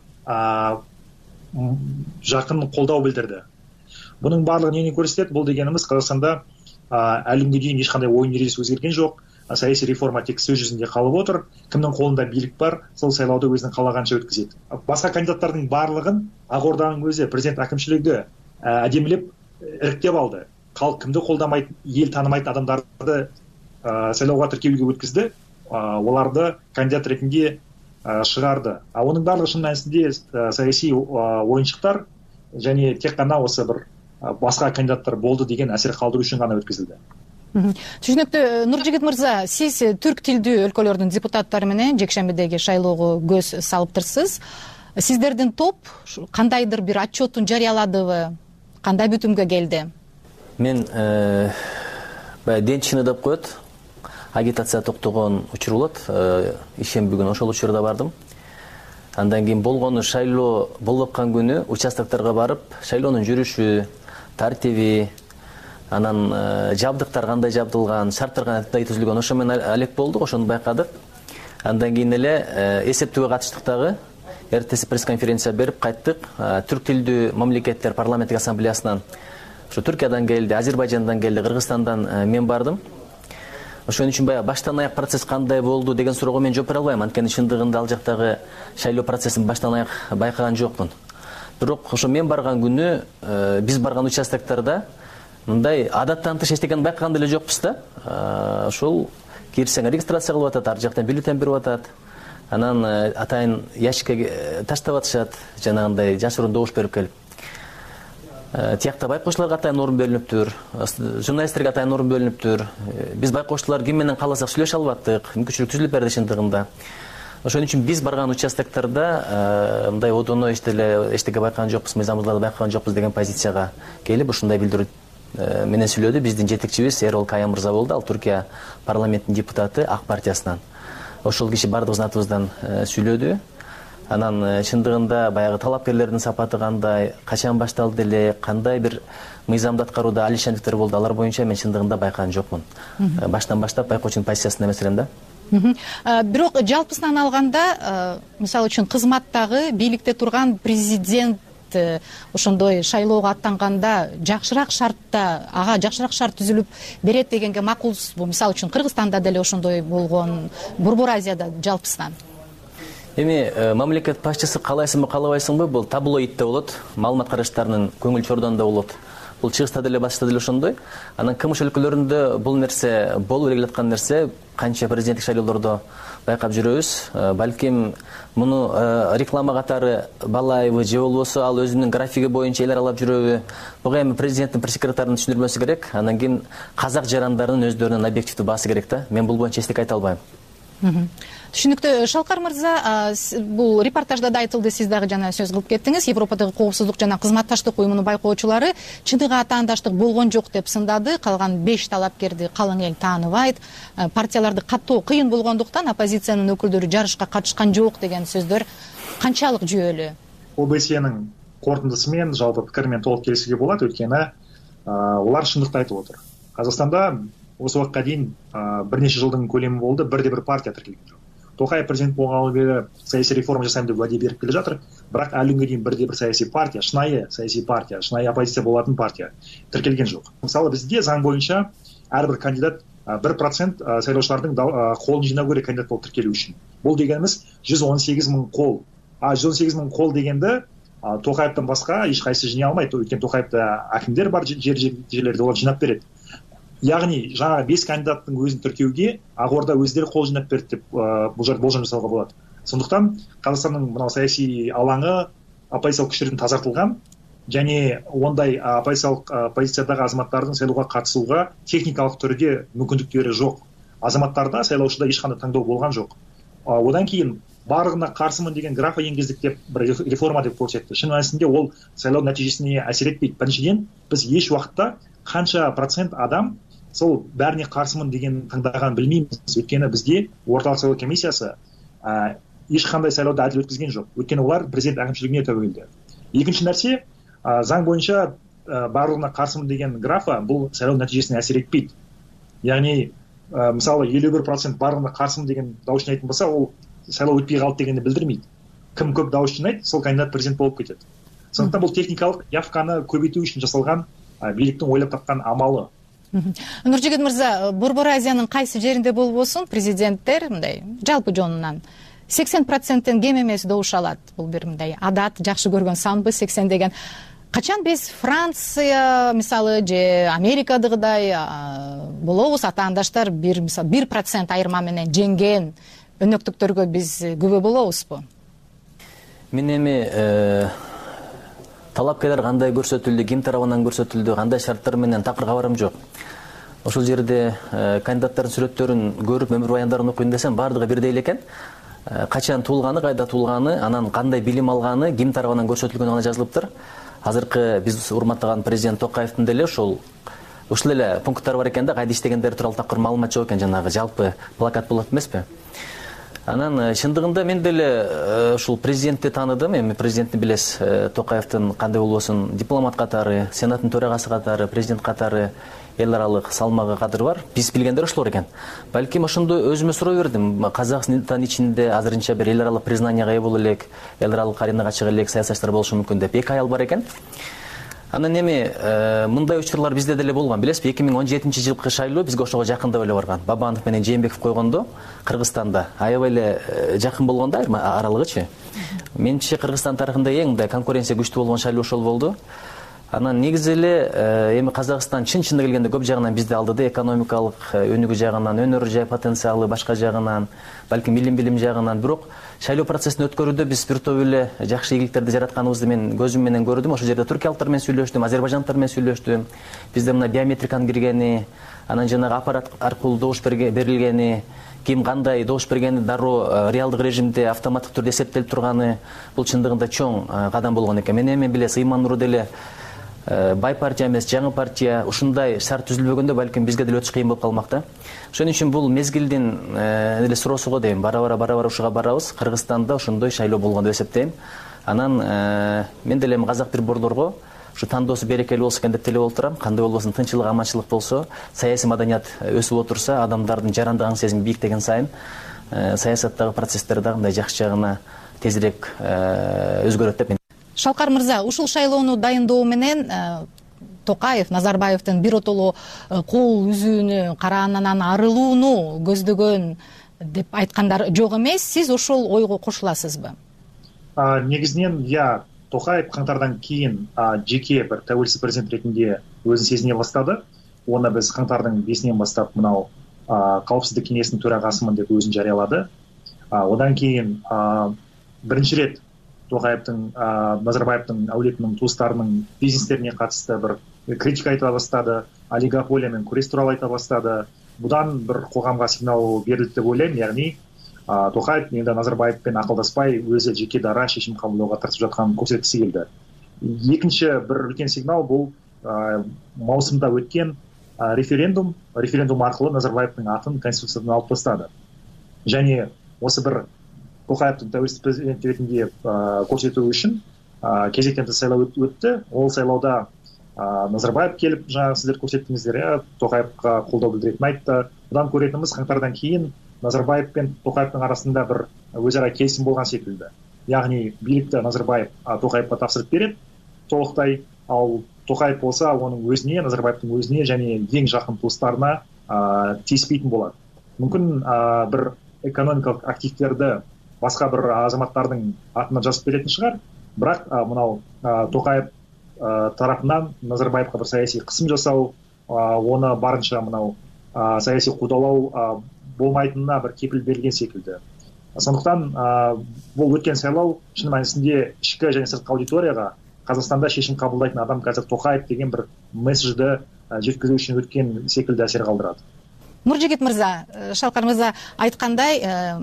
жақын қолдау білдірді. Бұның барлығы нені көрсетеді? Бұл дегеніміз Қазақстанда әлі күнге дейін ешқандай ойын ережесі өзгерген жоқ. Саяси реформа тек сөз жүзінде қалып отыр. Кімнің қолында билік бар, сол сайлауды өзінің қалағанша өткізеді. Басқа кандидаттардың барлығын Ақорданың өзі, президент әкімшілігі әдемілеп іріктеп алды. Халық кімді қолдамайды, ел танымайтын адамдарды сайлауға тіркеуге өткізді. Оларды кандидат ретінде шығарды. Оның барлығы шын мәнісінде саяси ойыншықтар және тек қана осы бір басқа кандидаттар болды деген әсер қалдыру үшін ғана өткізілді. Түшүнүктүү. Нуржигит мырза, сиз түрк тилдүү өлкөлөрдүн депутаттары менен жекшембидеги шайлоого көз салыптырсыз. Сиздердин топ кандайдыр бир отчетун жарыяладыбы? Кандай бүтүмгө келди? Мен денчини деп коет. Агитация токтогон учур болот. Ишемби күнү ошол учурда бардым. Андан кийин болгону шайлоо болуп аткан күнү участокторго барып, шайлоонун жүрүшү, тартиби, анан жабдыктар кандай жабдылган, шарттар кандай түзүлгөн, ошо менен алек болдук, ошону байкадык. Андан кийин эле эсептөөгө катыштык дагы. Эртеси пресс-конференция берип кайттык. Түрк тилдүү мамлекеттер парламенттик ассамблеясынан, ошо Түркиядан келди, Азербайжандан келди, Кыргызстандан мен бардым. Ошон үчүн баягы баштан аяк процесс кандай болду деген суроого мен жооп бере албайм. Анткени чындыгында ал жактагы шайлоо процессин баштан аяк байкаган жокмун. Бирок ошо мен барган күнү биз барган участоктарда мындай адаттан тыш эчтекени байкаган деле жокпуз да. Ошол кирсең регистрация кылып атат, ар жактан бюллетень берип атат. Анан атайын ящикке таштап атышат, жанагындай жашыруун добуш берип келип. Тиякта байкоочуларга атайын орун бөлүнүптүр, журналисттерге атайын орун бөлүнүптүр. Биз байкоочулар ким менен кааласак сүйлөшө албаттык, мүмкүнчүлүк түзүлүп берди чындыгында. Ошон үчүн биз барган участоктарда мындай одоно эчтеке байкаган жокпуз, мыйзамдууларды байкаган жокпуз деген позицияга келип ушундай билдирүү менен сүйлөдү. Биздин жетекчибиз Эрол Кая мырза болду, ал Түркия парламентинин депутаты Ак партиясынан. Ошол киши бардыгыбыздын атыбыздан сүйлөдү. Анан чындыгында баягы талапкерлердин сапаты кандай, качан башталды эле, кандай бир мыйзамды аткарууда алишендиктер болду, алар боюнча мен чындыгында байкаган жокмун. Баштан баштап байкоочунун позициясында эмес элем да. Бирок жалпысынан алганда, мисалы үчүн кызматтагы бийликте турган президент ошондой шайлоого аттанганда жакшыраак шартта, ага жакшыраак шарт түзүлүп берет дегенге макулсузбу? Мисалы үчүн Кыргызстанда деле ошондой болгон, Борбор Азияда жалпысынан. Эми мамлекет башчысы каалайсыңбы, каалабайсыңбы, бул таблоидте болот, маалымат караштарынын көңүл чордонда болот. Бул чыгышта деле башта деле ошондой. Анан кымыш өлкөлөрүндө бул нерсе болуп эле келаткан нерсе, канча президенттик шайлоолордо байкап жүрөбүз. Балким муну реклама катары Балаевы же болбосо ал өзүнүн графиги боюнча эл аралап жүрөбү? Буга эми президенттин пресс-секретарынын түшүндүрмөсү керек. Анан кийин казак жарандарынын өздөрүнүн объективдүү баасы керек да. Мен бул боюнча эчтеке айта албайм. Түшүнүктүү. Шалкар мырза, бул репортажда да айтылды, сиз дагы жана сөз кылып кеттиңиз. Европадагы коопсуздук жана кызматташтык уюмунун байкоочулары чындыгы атаандаштык болгон жок деп сындады. Калган 5 талапкерди калың эл тааныбайт. Партияларды каттоо кыйын болгондуктан оппозициянын өкүлдөрү жарышка катышкан жок деген сөздөр канчалык жүйөлүү? ОБСЕнин корутундусу менен жалпы пикир менен толук келишүүгө болот, өйткөнү улар чындыкты айтып отур. Казакстанда осы убакка дейин бир нече жылдын көлеми болду, бирде-бир партия тиркелген жок. Токаев президент болгону бери саясий реформа жасайм деп ваде берип келе жатыр, бирок ал күнгө дейин бирде-бир саясий партия, шынайы саясий партия, шынайы оппозиция болатын партия тиркелген жок. Мисалы бизде заң боюнча ар бир кандидат 1% сайлоочулардын колун жыйнау керек кандидат болуп тиркелүү үчүн. Бул дегенimiz 118 000 кол. 118 000 кол дегенде Токаевден башка эч кайсы жыйнай алмайт, өйткөнү Токаевда акимдер бар, жерлерде олар жыйнап берет. Яғни жаңа 5 кандидаттың өзін тіркеуге ак орда өздері қол жинап берді деп бұл жерде болжам жасауға болады. Сондықтан Қазақстанның мынау саяси алаңы оппозициялық күштерден тазартылған, және ондай оппозициялық позициядағы азаматтардың сайлауға қатысуға техникалық түрде мүмкіндіктері жоқ. Азаматтарда сайлаушыда ешқандай таңдау болған жоқ. Одан кейін барлығына қарсымын деген графа енгіздік деп бір реформа деп көрсетті. Шын мәнісінде ол сайлау нәтижесіне әсер етпейді. Біріншіден біз еш уақытта қанша процент адам сол бәріне қарсымын деген таңдаған білмейміз. Өйткені бізде орталық сайлау комиссиясы ешқандай сайлауды әділ өткізген жоқ. Өйткені олар президент әкімшілігіне тәуелді. Екінші нәрсе, заң бойынша барлығына қарсымын деген графа бұл сайлау нәтижесіне әсер етпейді. Яғни, мысалы 51% барлығына қарсымын деген дауыс жинайтын болса, ол сайлау өтпей қалды дегенді білдірмейді. Кім көп дауыс жинайды, сол кандидат президент болып кетеді. Сондықтан бұл техникалық явканы көбейту үшін жасалған бийликтин ойлоп тапкан амалы. Нуржигит мырза, Борбор Азиянын кайсы жеринде болбосун президенттер мындай жалпы жонунан 80%тен кем эмес добуш алат. Бул бир мындай адат, жакшы көргөн санбы 80 деген. Качан биз Франция, мисалы, же Америкадагыдай болобуз, атаандаштар мисалы 1% айырма менен жеңген өнөктүктөргө биз күбө болобузбу? Мен эми талапкерлер кандай көрсөтүлдү, ким тарабынан көрсөтүлдү, кандай шарттар менен такыр кабарым жок. Ошол жерде кандидаттардын сүрөттөрүн көрүп, өмүр баяндарын окуйм десем, бардыгы бирдей эле экен. Качан туулганы, кайда туулганы, анан кандай билим алганы, ким тарабынан көрсөтүлгөнү гана жазылыптыр. Азыркы биз урматтаган президент Токаевдин деле ушул эле пункттар бар экен да, кайда иштегендери тууралуу такыр маалымат жок экен, жанагы жалпы плакат болот эмеспи? Анан чындыгында мен деле ушул президентти тааныдым. Эми президентти билесиз, Токаевдин кандай болбосун дипломат катары, сенаттын төрагасы катары, президент катары эл аралык салмагы кадыр бар. Биз билгендер ошолор экен. Балким ошондо өзүмө суроо бердим. Казакстан ичинде азырынча бир эл аралык признанияга ээ боло элек, эл аралык аренага чыга элек саясатчылар болушу мүмкүн деп 2 аял бар экен. Анан эми мындай учурлар бизде деле болгон. Билесизби, 2017-жылкы шайлоо бизге ошого жакындап эле барган. Бабанов менен Жээнбеков койгондо Кыргызстанда аябай эле жакын болгондо аралыгычы. Менимче Кыргызстан тарыхында эң мындай конкуренция күчтүү болгон шайлоо ошол болду. Анан негизи эле эми Казакстан чын-чынында келгенде көп жагынан бизди алды да, экономикалык өнүгүү жагынан, өнөр жай потенциалы башка жагынан, балким билим жагынан. Бирок шайлоо процессин өткөрүүдө биз бир топ эле жакшы ийгиликтерди жаратканыбызды мен көзүм менен көрдүм. Ошол жерде туркиялыктар менен сүйлөштүм, азербайжандыктар менен сүйлөштүм. Бизде мына биометриканын киргени, анан жанагы аппарат аркылуу добуш берилгени, ким кандай добуш бергени дароо реалдык режимде автоматтык түрдө эсептелип турганы, бул чындыгында чоң кадам болгон экен. Мен эми билесиз, Ыйман Нуру деле бай партия эмес, жаңы партия, ушундай шарт түзүлбөгөндө балким бизге деле өтүш кыйын болуп калмак да. Ошон үчүн бул мезгилдин эле суроосу го дейм. Бара-бара ушуга барабыз. Кыргызстанда ошондой шайлоо болгон деп эсептейм. Анан мен деле казак бир борлорго ушу тандоосу берекелүү болсо экен деп телеп отурам. Кандай болбосун, тынччылык, аманчылык болсо, саясий маданият өсүп отурса, адамдардын жарандык аң сезими бийиктеген сайын саясаттагы процесстер дагы мындай жакшы жагына тезирээк өзгөрөт деп. Шалкар мырза, ушул шайлоону дайындоо менен Токаев Назарбаевдин биротоло кол үзүүнү, караанынан арылууну көздөгөн деп айткандар жок эмес. Сиз ошол ойго кошуласызбы? Негизинен Токаев каңтардан кийин жеке бир тәуелсиз президент ретинде өзүн сезине баштады. Оны биз каңтардын 5-нен баштап мынау Каупсиздик кеңесинин төрагасымын деп өзүн жарыялады. Одан кийин биринчи рет Токаевдин, Назарбаевдин әулетинин туыстарынын бизнестерине катысты бир критика айта баштады, олигополия менен күрөш тууралуу айта баштады. Будан бир когамга сигнал берилди деп ойлойм. Ягни Токаев енді Назарбаевпен акылдаспай өзү жеке дара чечим кабылдоого тырышып жатканын көрсөткүсү келди. Экинчи бир үлкен сигнал бул маусымда өткен референдум аркылуу Назарбаевдин атын конституциядан алып тастады. Және осы бир Токаевдин тәуелсиз президент ретинде көрсөтүү үчүн кезектен тыс сайлоо өттү. Ол сайлоодо Назарбаев келип, жаңа сиздер көрсөттүңүздөр, Токаевга колдоо билдиретин айтты. Будан көретинибиз каңтардан кийин Назарбаев пен Токаевдин арасында бир өзара келисим болгон секилди. Ягни бийликти Назарбаев Токаевга тапшырып берет толуктай, ал Токаев болсо онун өзүнө, Назарбаевдин өзүнө және эң жакын туыстарына тийиспейтин болот. Мүмкүн бир экономикалык активдерди башка бир азаматтардын атына жазып беретін шығар. Бірақ мынау Токаев тарапынан Назарбаевқа бір саяси қысым жасау, оны барынша мынау саяси қудалау болмайтынына бір кепіл берілген секілді. Сондықтан бұл өткен сайлау шын мәнісінде ішкі және сыртқы аудиторияға Қазақстанда шешім қабылдайтын адам қазір Токаев деген бір месседжді жеткізу үшін өткен секілді әсер қалдырады. Нуржигит мырза, Шалкар мырза айткандай,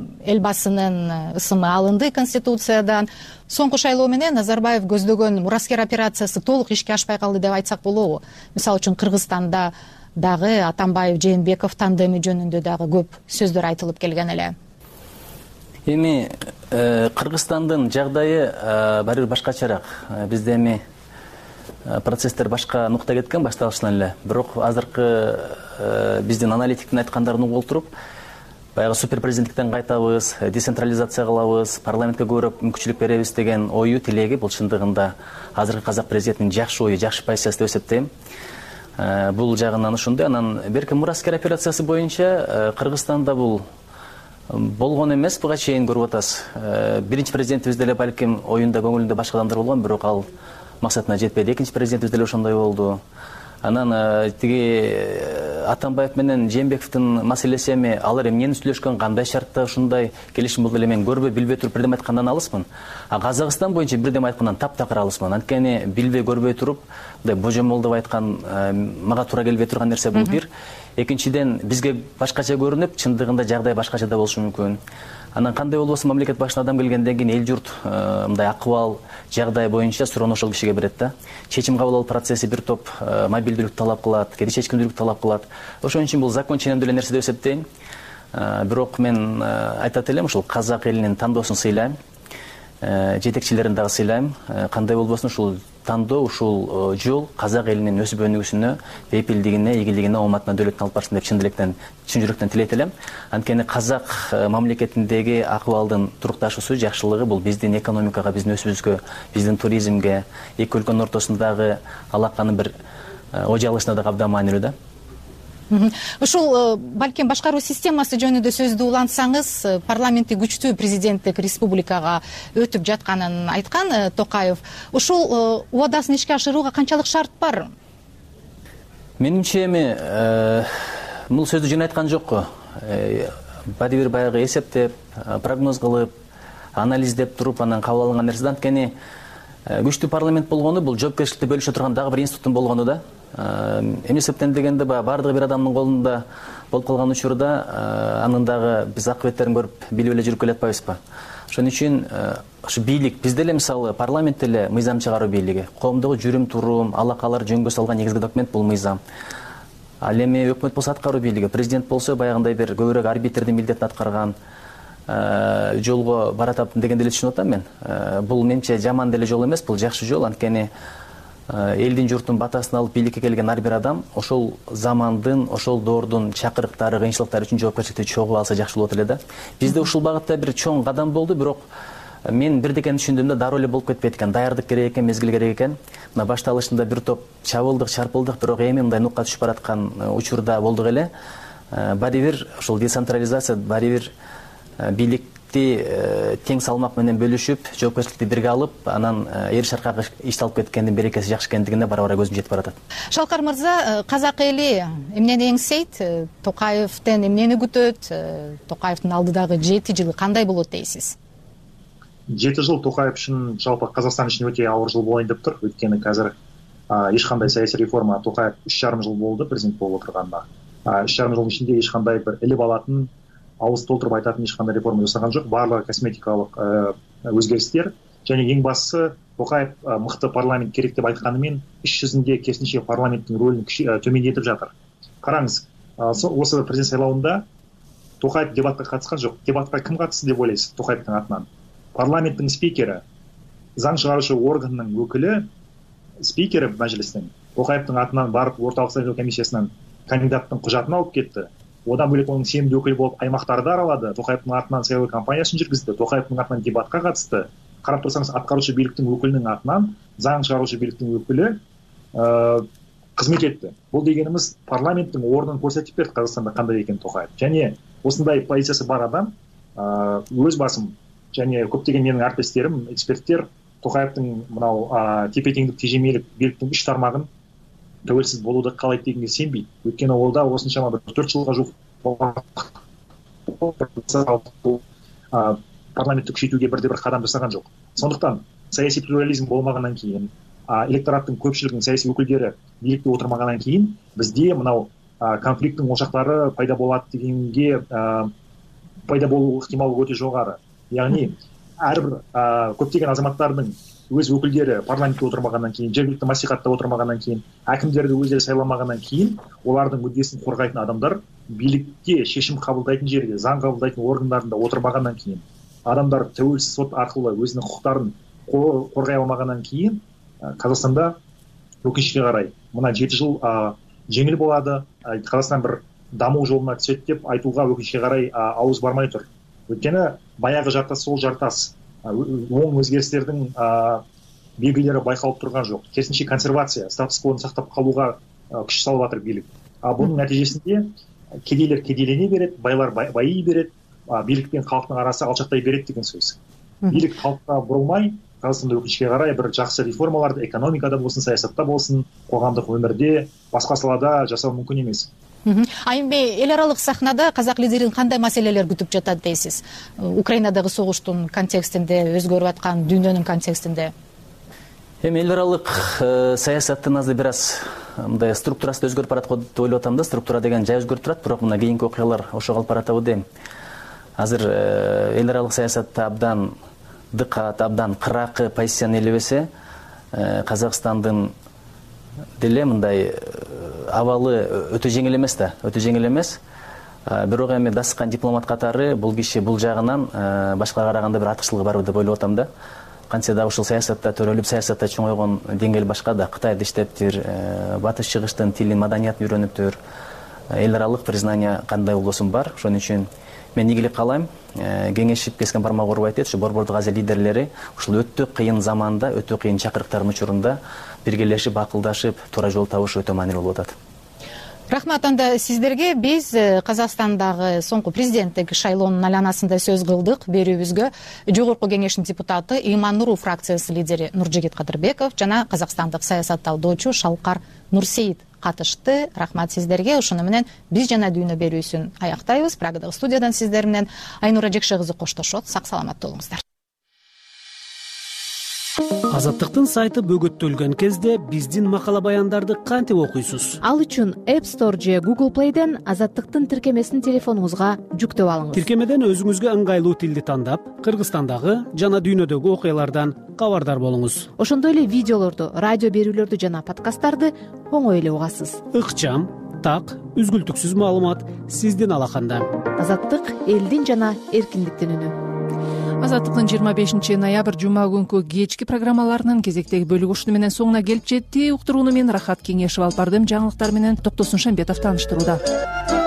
элбасынын ысымы алынды Конституциядан. Соңку шайлоо менен Назарбаев көздөгөн мураскер операциясы толук ишке ашпай калды деп айтсак болобу? Мисалы үчүн Кыргызстанда дагы Атамбаев Жээнбеков тандеми жөнүндө дагы көп сөздөр айтылып келген эле. Эми Кыргызстандын жагдайы баары бир башкачараак. Бизде эми процесстер башка нукта кеткен башталышынан эле. Бирок азыркы биздин аналитиктин айткандарын угуп отуруп, баягы суперпрезиденттиктен кайтабыз, децентрализация кылабыз, парламентке көбүрөөк мүмкүнчүлүк беребиз деген ою, тилеги бул чындыгында азыркы казак президентинин жакшы ою, жакшы позициясы деп эсептейм. Бул жагынан ушундай. Анан берки мураскер операциясы боюнча Кыргызстанда бул болгон эмес, буга чейин көрүп атасыз. Биринчи президентибиз деле балким оюнда, көңүлүндө башка адамдар болгон, бирок ал максатына жетпеди. Экинчи президентибиз деле ошондой болду. Анан тиги Атамбаев менен Жээнбековдун маселеси эми алар эмнени сүйлөшкөн, кандай шартта ушундай келишим болду эле, мен көрбөй билбей туруп бирдем айткандан алысмын. Казакстан боюнча бирдем айткандан таптакыр алысмын. Анткени билбей көрбөй туруп мындай божомол деп айткан мага туура келбей турган нерсе бул бир. Экинчиден бизге башкача көрүнүп, чындыгында жагдай башкача да болушу мүмкүн. Анан кандай болбосун мамлекет башына адам келгенден кийин эл журт мындай акыбал, жагдай боюнча суроону ошол кишиге берет да. Чечим кабыл алуу процесси бир топ мобилдүүлүк талап кылат, кири чечкиндүүлүк талап кылат. Ошон үчүн бул закон ченемдүү эле нерсе деп эсептейм. Бирок мен айтат элем, ушул казак элинин тандоосун сыйлайм, жетекчилерин дагы сыйлайм. Кандай болбосун ушул тандоо, ушул жол казак элинин өсүп өнүгүүсүнө, бейпилдигине, ийгилигине, ооматына, дөөлөтүнө алып барсын деп чын жүрөктөн тилейт элем. Анткени казак мамлекетиндеги акыбалдын турукташуусу, жакшылыгы бул биздин экономикага, биздин өсүбүзгө, биздин туризмге, эки өлкөнүн ортосундагы алаканын бир ожалышына да абдан маанилүү да. Ушул балким башкаруу системасы жөнүндө сөздү улантсаңыз, парламенти күчтүү президенттик республикага өтүп жатканын айткан Токаев. Ушул убадасын ишке ашырууга канчалык шарт бар? Менимче эми бул сөздү жөн айткан жокко. Баары бир баягы эсептеп, прогноз кылып, анализдеп туруп, анан кабыл алынган нерсе. Анткени күчтүү парламент болгону бул жоопкерчиликти бөлүшө турган дагы бир институттун болгону да. Эмне себептен дегенде баардыгы бир адамдын колунда болуп калган учурда анын дагы биз акыбеттерин көрүп билип эле жүрүп келатпайбызбы? Ошон үчүн ушу бийлик, бизде эле мисалы парламент эле мыйзам чыгаруу бийлиги, коомдогу жүрүм турум, алакалар жөнгө салган негизги документ бул мыйзам. Ал эми өкмөт болсо аткаруу бийлиги, президент болсо баягындай бир көбүрөөк арбитрдин милдетин аткарган жолго баратат дегенди эле түшүнүп атам мен. Бул менимче жаман деле жол эмес, бул жакшы жол. Анткени элдин журттун батасын алып бийликке келген ар бир адам ошол замандын, ошол доордун чакырыктары, кыйынчылыктары үчүн жоопкерчиликти чогуу алса жакшы болот эле да. Бизде ушул багытта бир чоң кадам болду, бирок мен бирдекени түшүндүм да, дароо эле болуп кетпейт экен. Даярдык керек экен, мезгил керек экен. Мына башталышында бир топ чабылдык, чарпылдык, бирок эми мындай нукка түшүп бараткан учурда болдук эле. Баары бир ошол децентрализация, баары бир бийликти тең салмак менен бөлүшүп, жоопкерчиликти бирге алып, анан эр шаркага иш алып кеткендин берекеси жакшы экендигине бара-бара көзүм жетип баратат. Шалкар мырза, казак эли эмнени эңсейт? Токаевден эмнени күтөт? Токаевдин алдыдагы 7 жылы кандай болот дейсиз? 7 жыл Токаев үчүн, жалпы Казакстан үчүн өтө ауыр жыл болайын деп тур. Өйткені қазір ешқандай саясий реформа, Токаев 3,5 жыл болды президент болып отырғанына. 3,5 жылдың ішінде ешқандай бір іліп алатын, ауыз толтырып айтатын ешқандай реформа жасаған жоқ. Барлығы косметикалық өзгерістер. Және ең бастысы, Токаев мықты парламент керек деп айтқанымен, іс жүзінде керісінше парламенттің рөлін төмендетіп жатыр. Қараңыз, осы президент сайлауында Токаев дебатқа қатысқан жоқ. Дебатқа кім қатысты деп ойлайсыз Токаевтың атынан? Парламенттің спикері, заң шығарушы органның өкілі, спикері мәжілістің Токаевтың атынан барып орталық сайлау комиссиясынан кандидаттың құжатын алып кетті. Одан бөлек оның сенімді өкілі болып аймақтарды аралады. Токаевтың атынан сайлау кампаниясын жүргізді. Токаевтың атынан дебатқа қатысты. Қарап тұрсаңыз, атқарушы биліктің өкілінің атынан заң шығарушы биліктің өкілі қызмет етті. Бұл дегеніміз парламенттің орнын көрсетіп берді Қазақстанда қандай екен Токаев. Және осындай позициясы бар адам, өз басым және көптеген менің әріптестерім, эксперттер Токаевтың мынау тепе-теңдік тежемелік биліктің 3 тармағын тәуелсіз болуды қалайды дегенге сенбейді. Өйткені олда осыншама бір 4 жылға жуық парламентті күшейтуге бірде-бір қадам жасаған жоқ. Сондықтан саяси плюрализм болмағаннан кейін, электораттың көпшілігінің саяси өкілдері билікте отырмағаннан кейін, бізде мынау конфликттің ошақтары пайда болады дегенге пайда болу ықтималы өте жоғары. Яғни әрбір көптеген азаматтардың өз өкілдері парламентте отырмағаннан кейін, жергілікті мәслихатта отырмағаннан кейін, әкімдерді өздері сайламағаннан кейін, олардың мүддесін қорғайтын адамдар билікте шешім қабылдайтын жерде, заң қабылдайтын органдарында отырмағаннан кейін, адамдар тәуелсіз сот арқылы өзінің құқықтарын қорғай алмағаннан кейін, Қазақстанда өкінішке қарай мына 7 жыл жеңіл болады, Қазақстан бір даму жолына түседі деп айтуға өкінішке қарай ауыз бармай тұр. Өйткені баяғы жартас сол жартас, оң өзгерістердің белгілері байқалып тұрған жоқ. Керісінше консервация, статус-квоны сақтап қалуға күш салып жатыр билік. Бұның нәтижесінде кедейлер кедейлене береді, байлар байи береді, билік пен халықтың арасы алшақтай береді деген сөз. Билік халыққа бұрылмай, Қазақстанда өкінішке қарай бір жақсы реформаларды экономикада болсын, саясатта болсын, қоғамдық өмірде, басқа салада жасау мүмкін емес. Айымбей, эл аралык сахнада казак лидерин кандай маселелер күтүп жатат дейсиз? Украинадагы согуштун контекстинде, өзгөрүп аткан дүйнөнүн контекстинде. Эми эл аралык саясаттын азыр бир аз мындай структурасы өзгөрүп барат деп ойлоп атам да. Структура деген жай өзгөрүп турат, бирок мына кийинки окуялар ошого алып баратабы дейм. Азыр эл аралык саясатта абдан дыкат, абдан кыракы позицияны ээлебесе, Казакстандын деле мындай абалы өтө жеңил эмес да, өтө жеңил эмес. Бирок эми дасыккан дипломат катары бул киши бул жагынан башкаларга караганда бир артыкчылыгы бар деп ойлоп атам да. Кантсе да ушул саясатта төрөлүп, саясатта чоңойгон деңгээл башка да. Кытайда иштептир, батыш чыгыштын тилин, маданиятын үйрөнүптүр. Эл аралык признание кандай болбосун бар. Ошон үчүн мен ийгилик каалайм. Кеңешип кескен бармак уруп айтат, ушу Борбордук Азия лидерлери ушул өтө кыйын заманда, өтө кыйын чакырыктардын учурунда биргелешип, акылдашып, туура жол табышы өтө маанилүү болуп атат. Рахмат анда сиздерге. Биз Казакстандагы соңку президенттик шайлоонун айланасында сөз кылдык. Берүүбүзгө Жогорку кеңештин депутаты Иман Нуров фракциясы лидери Нуржигит Кадырбеков жана казакстандык саясатталдоочу Шалкар Нурсейит катышты. Рахмат сиздерге. Ошону менен биз жана дүйнө берүүсүн аяктайбыз. Прагадагы студиядан сиздер менен Айнура Жекше кызы коштошот. Сак саламатта болуңуздар. Азаттыктын сайты бөгөттөлгөн кезде биздин макала баяндарды кантип окуйсуз? Ал үчүн App Store же Google Play'ден Азаттыктын тиркемесин телефонуңузга жүктөп алыңыз. Тиркемеден өзүңүзгө ыңгайлуу тилди тандап, Кыргызстандагы жана дүйнөдөгү окуялардан кабардар болуңуз. Ошондой эле видеолорду, радио берүүлөрдү жана подкасттарды оңой эле угасыз. Ыкчам, так, үзгүлтүксүз маалымат сиздин алаканда. Азаттык элдин жана эркиндиктин үнү. Азаттыктын 25 ноябрь жума күнкү кечки программаларынын кезектеги бөлүгү ушуну менен соңуна келип жетти. Уктурууну мен Рахат Кеңешев алып бардым. Жаңылыктар менен Токтосун Шамбетов тааныштырууда.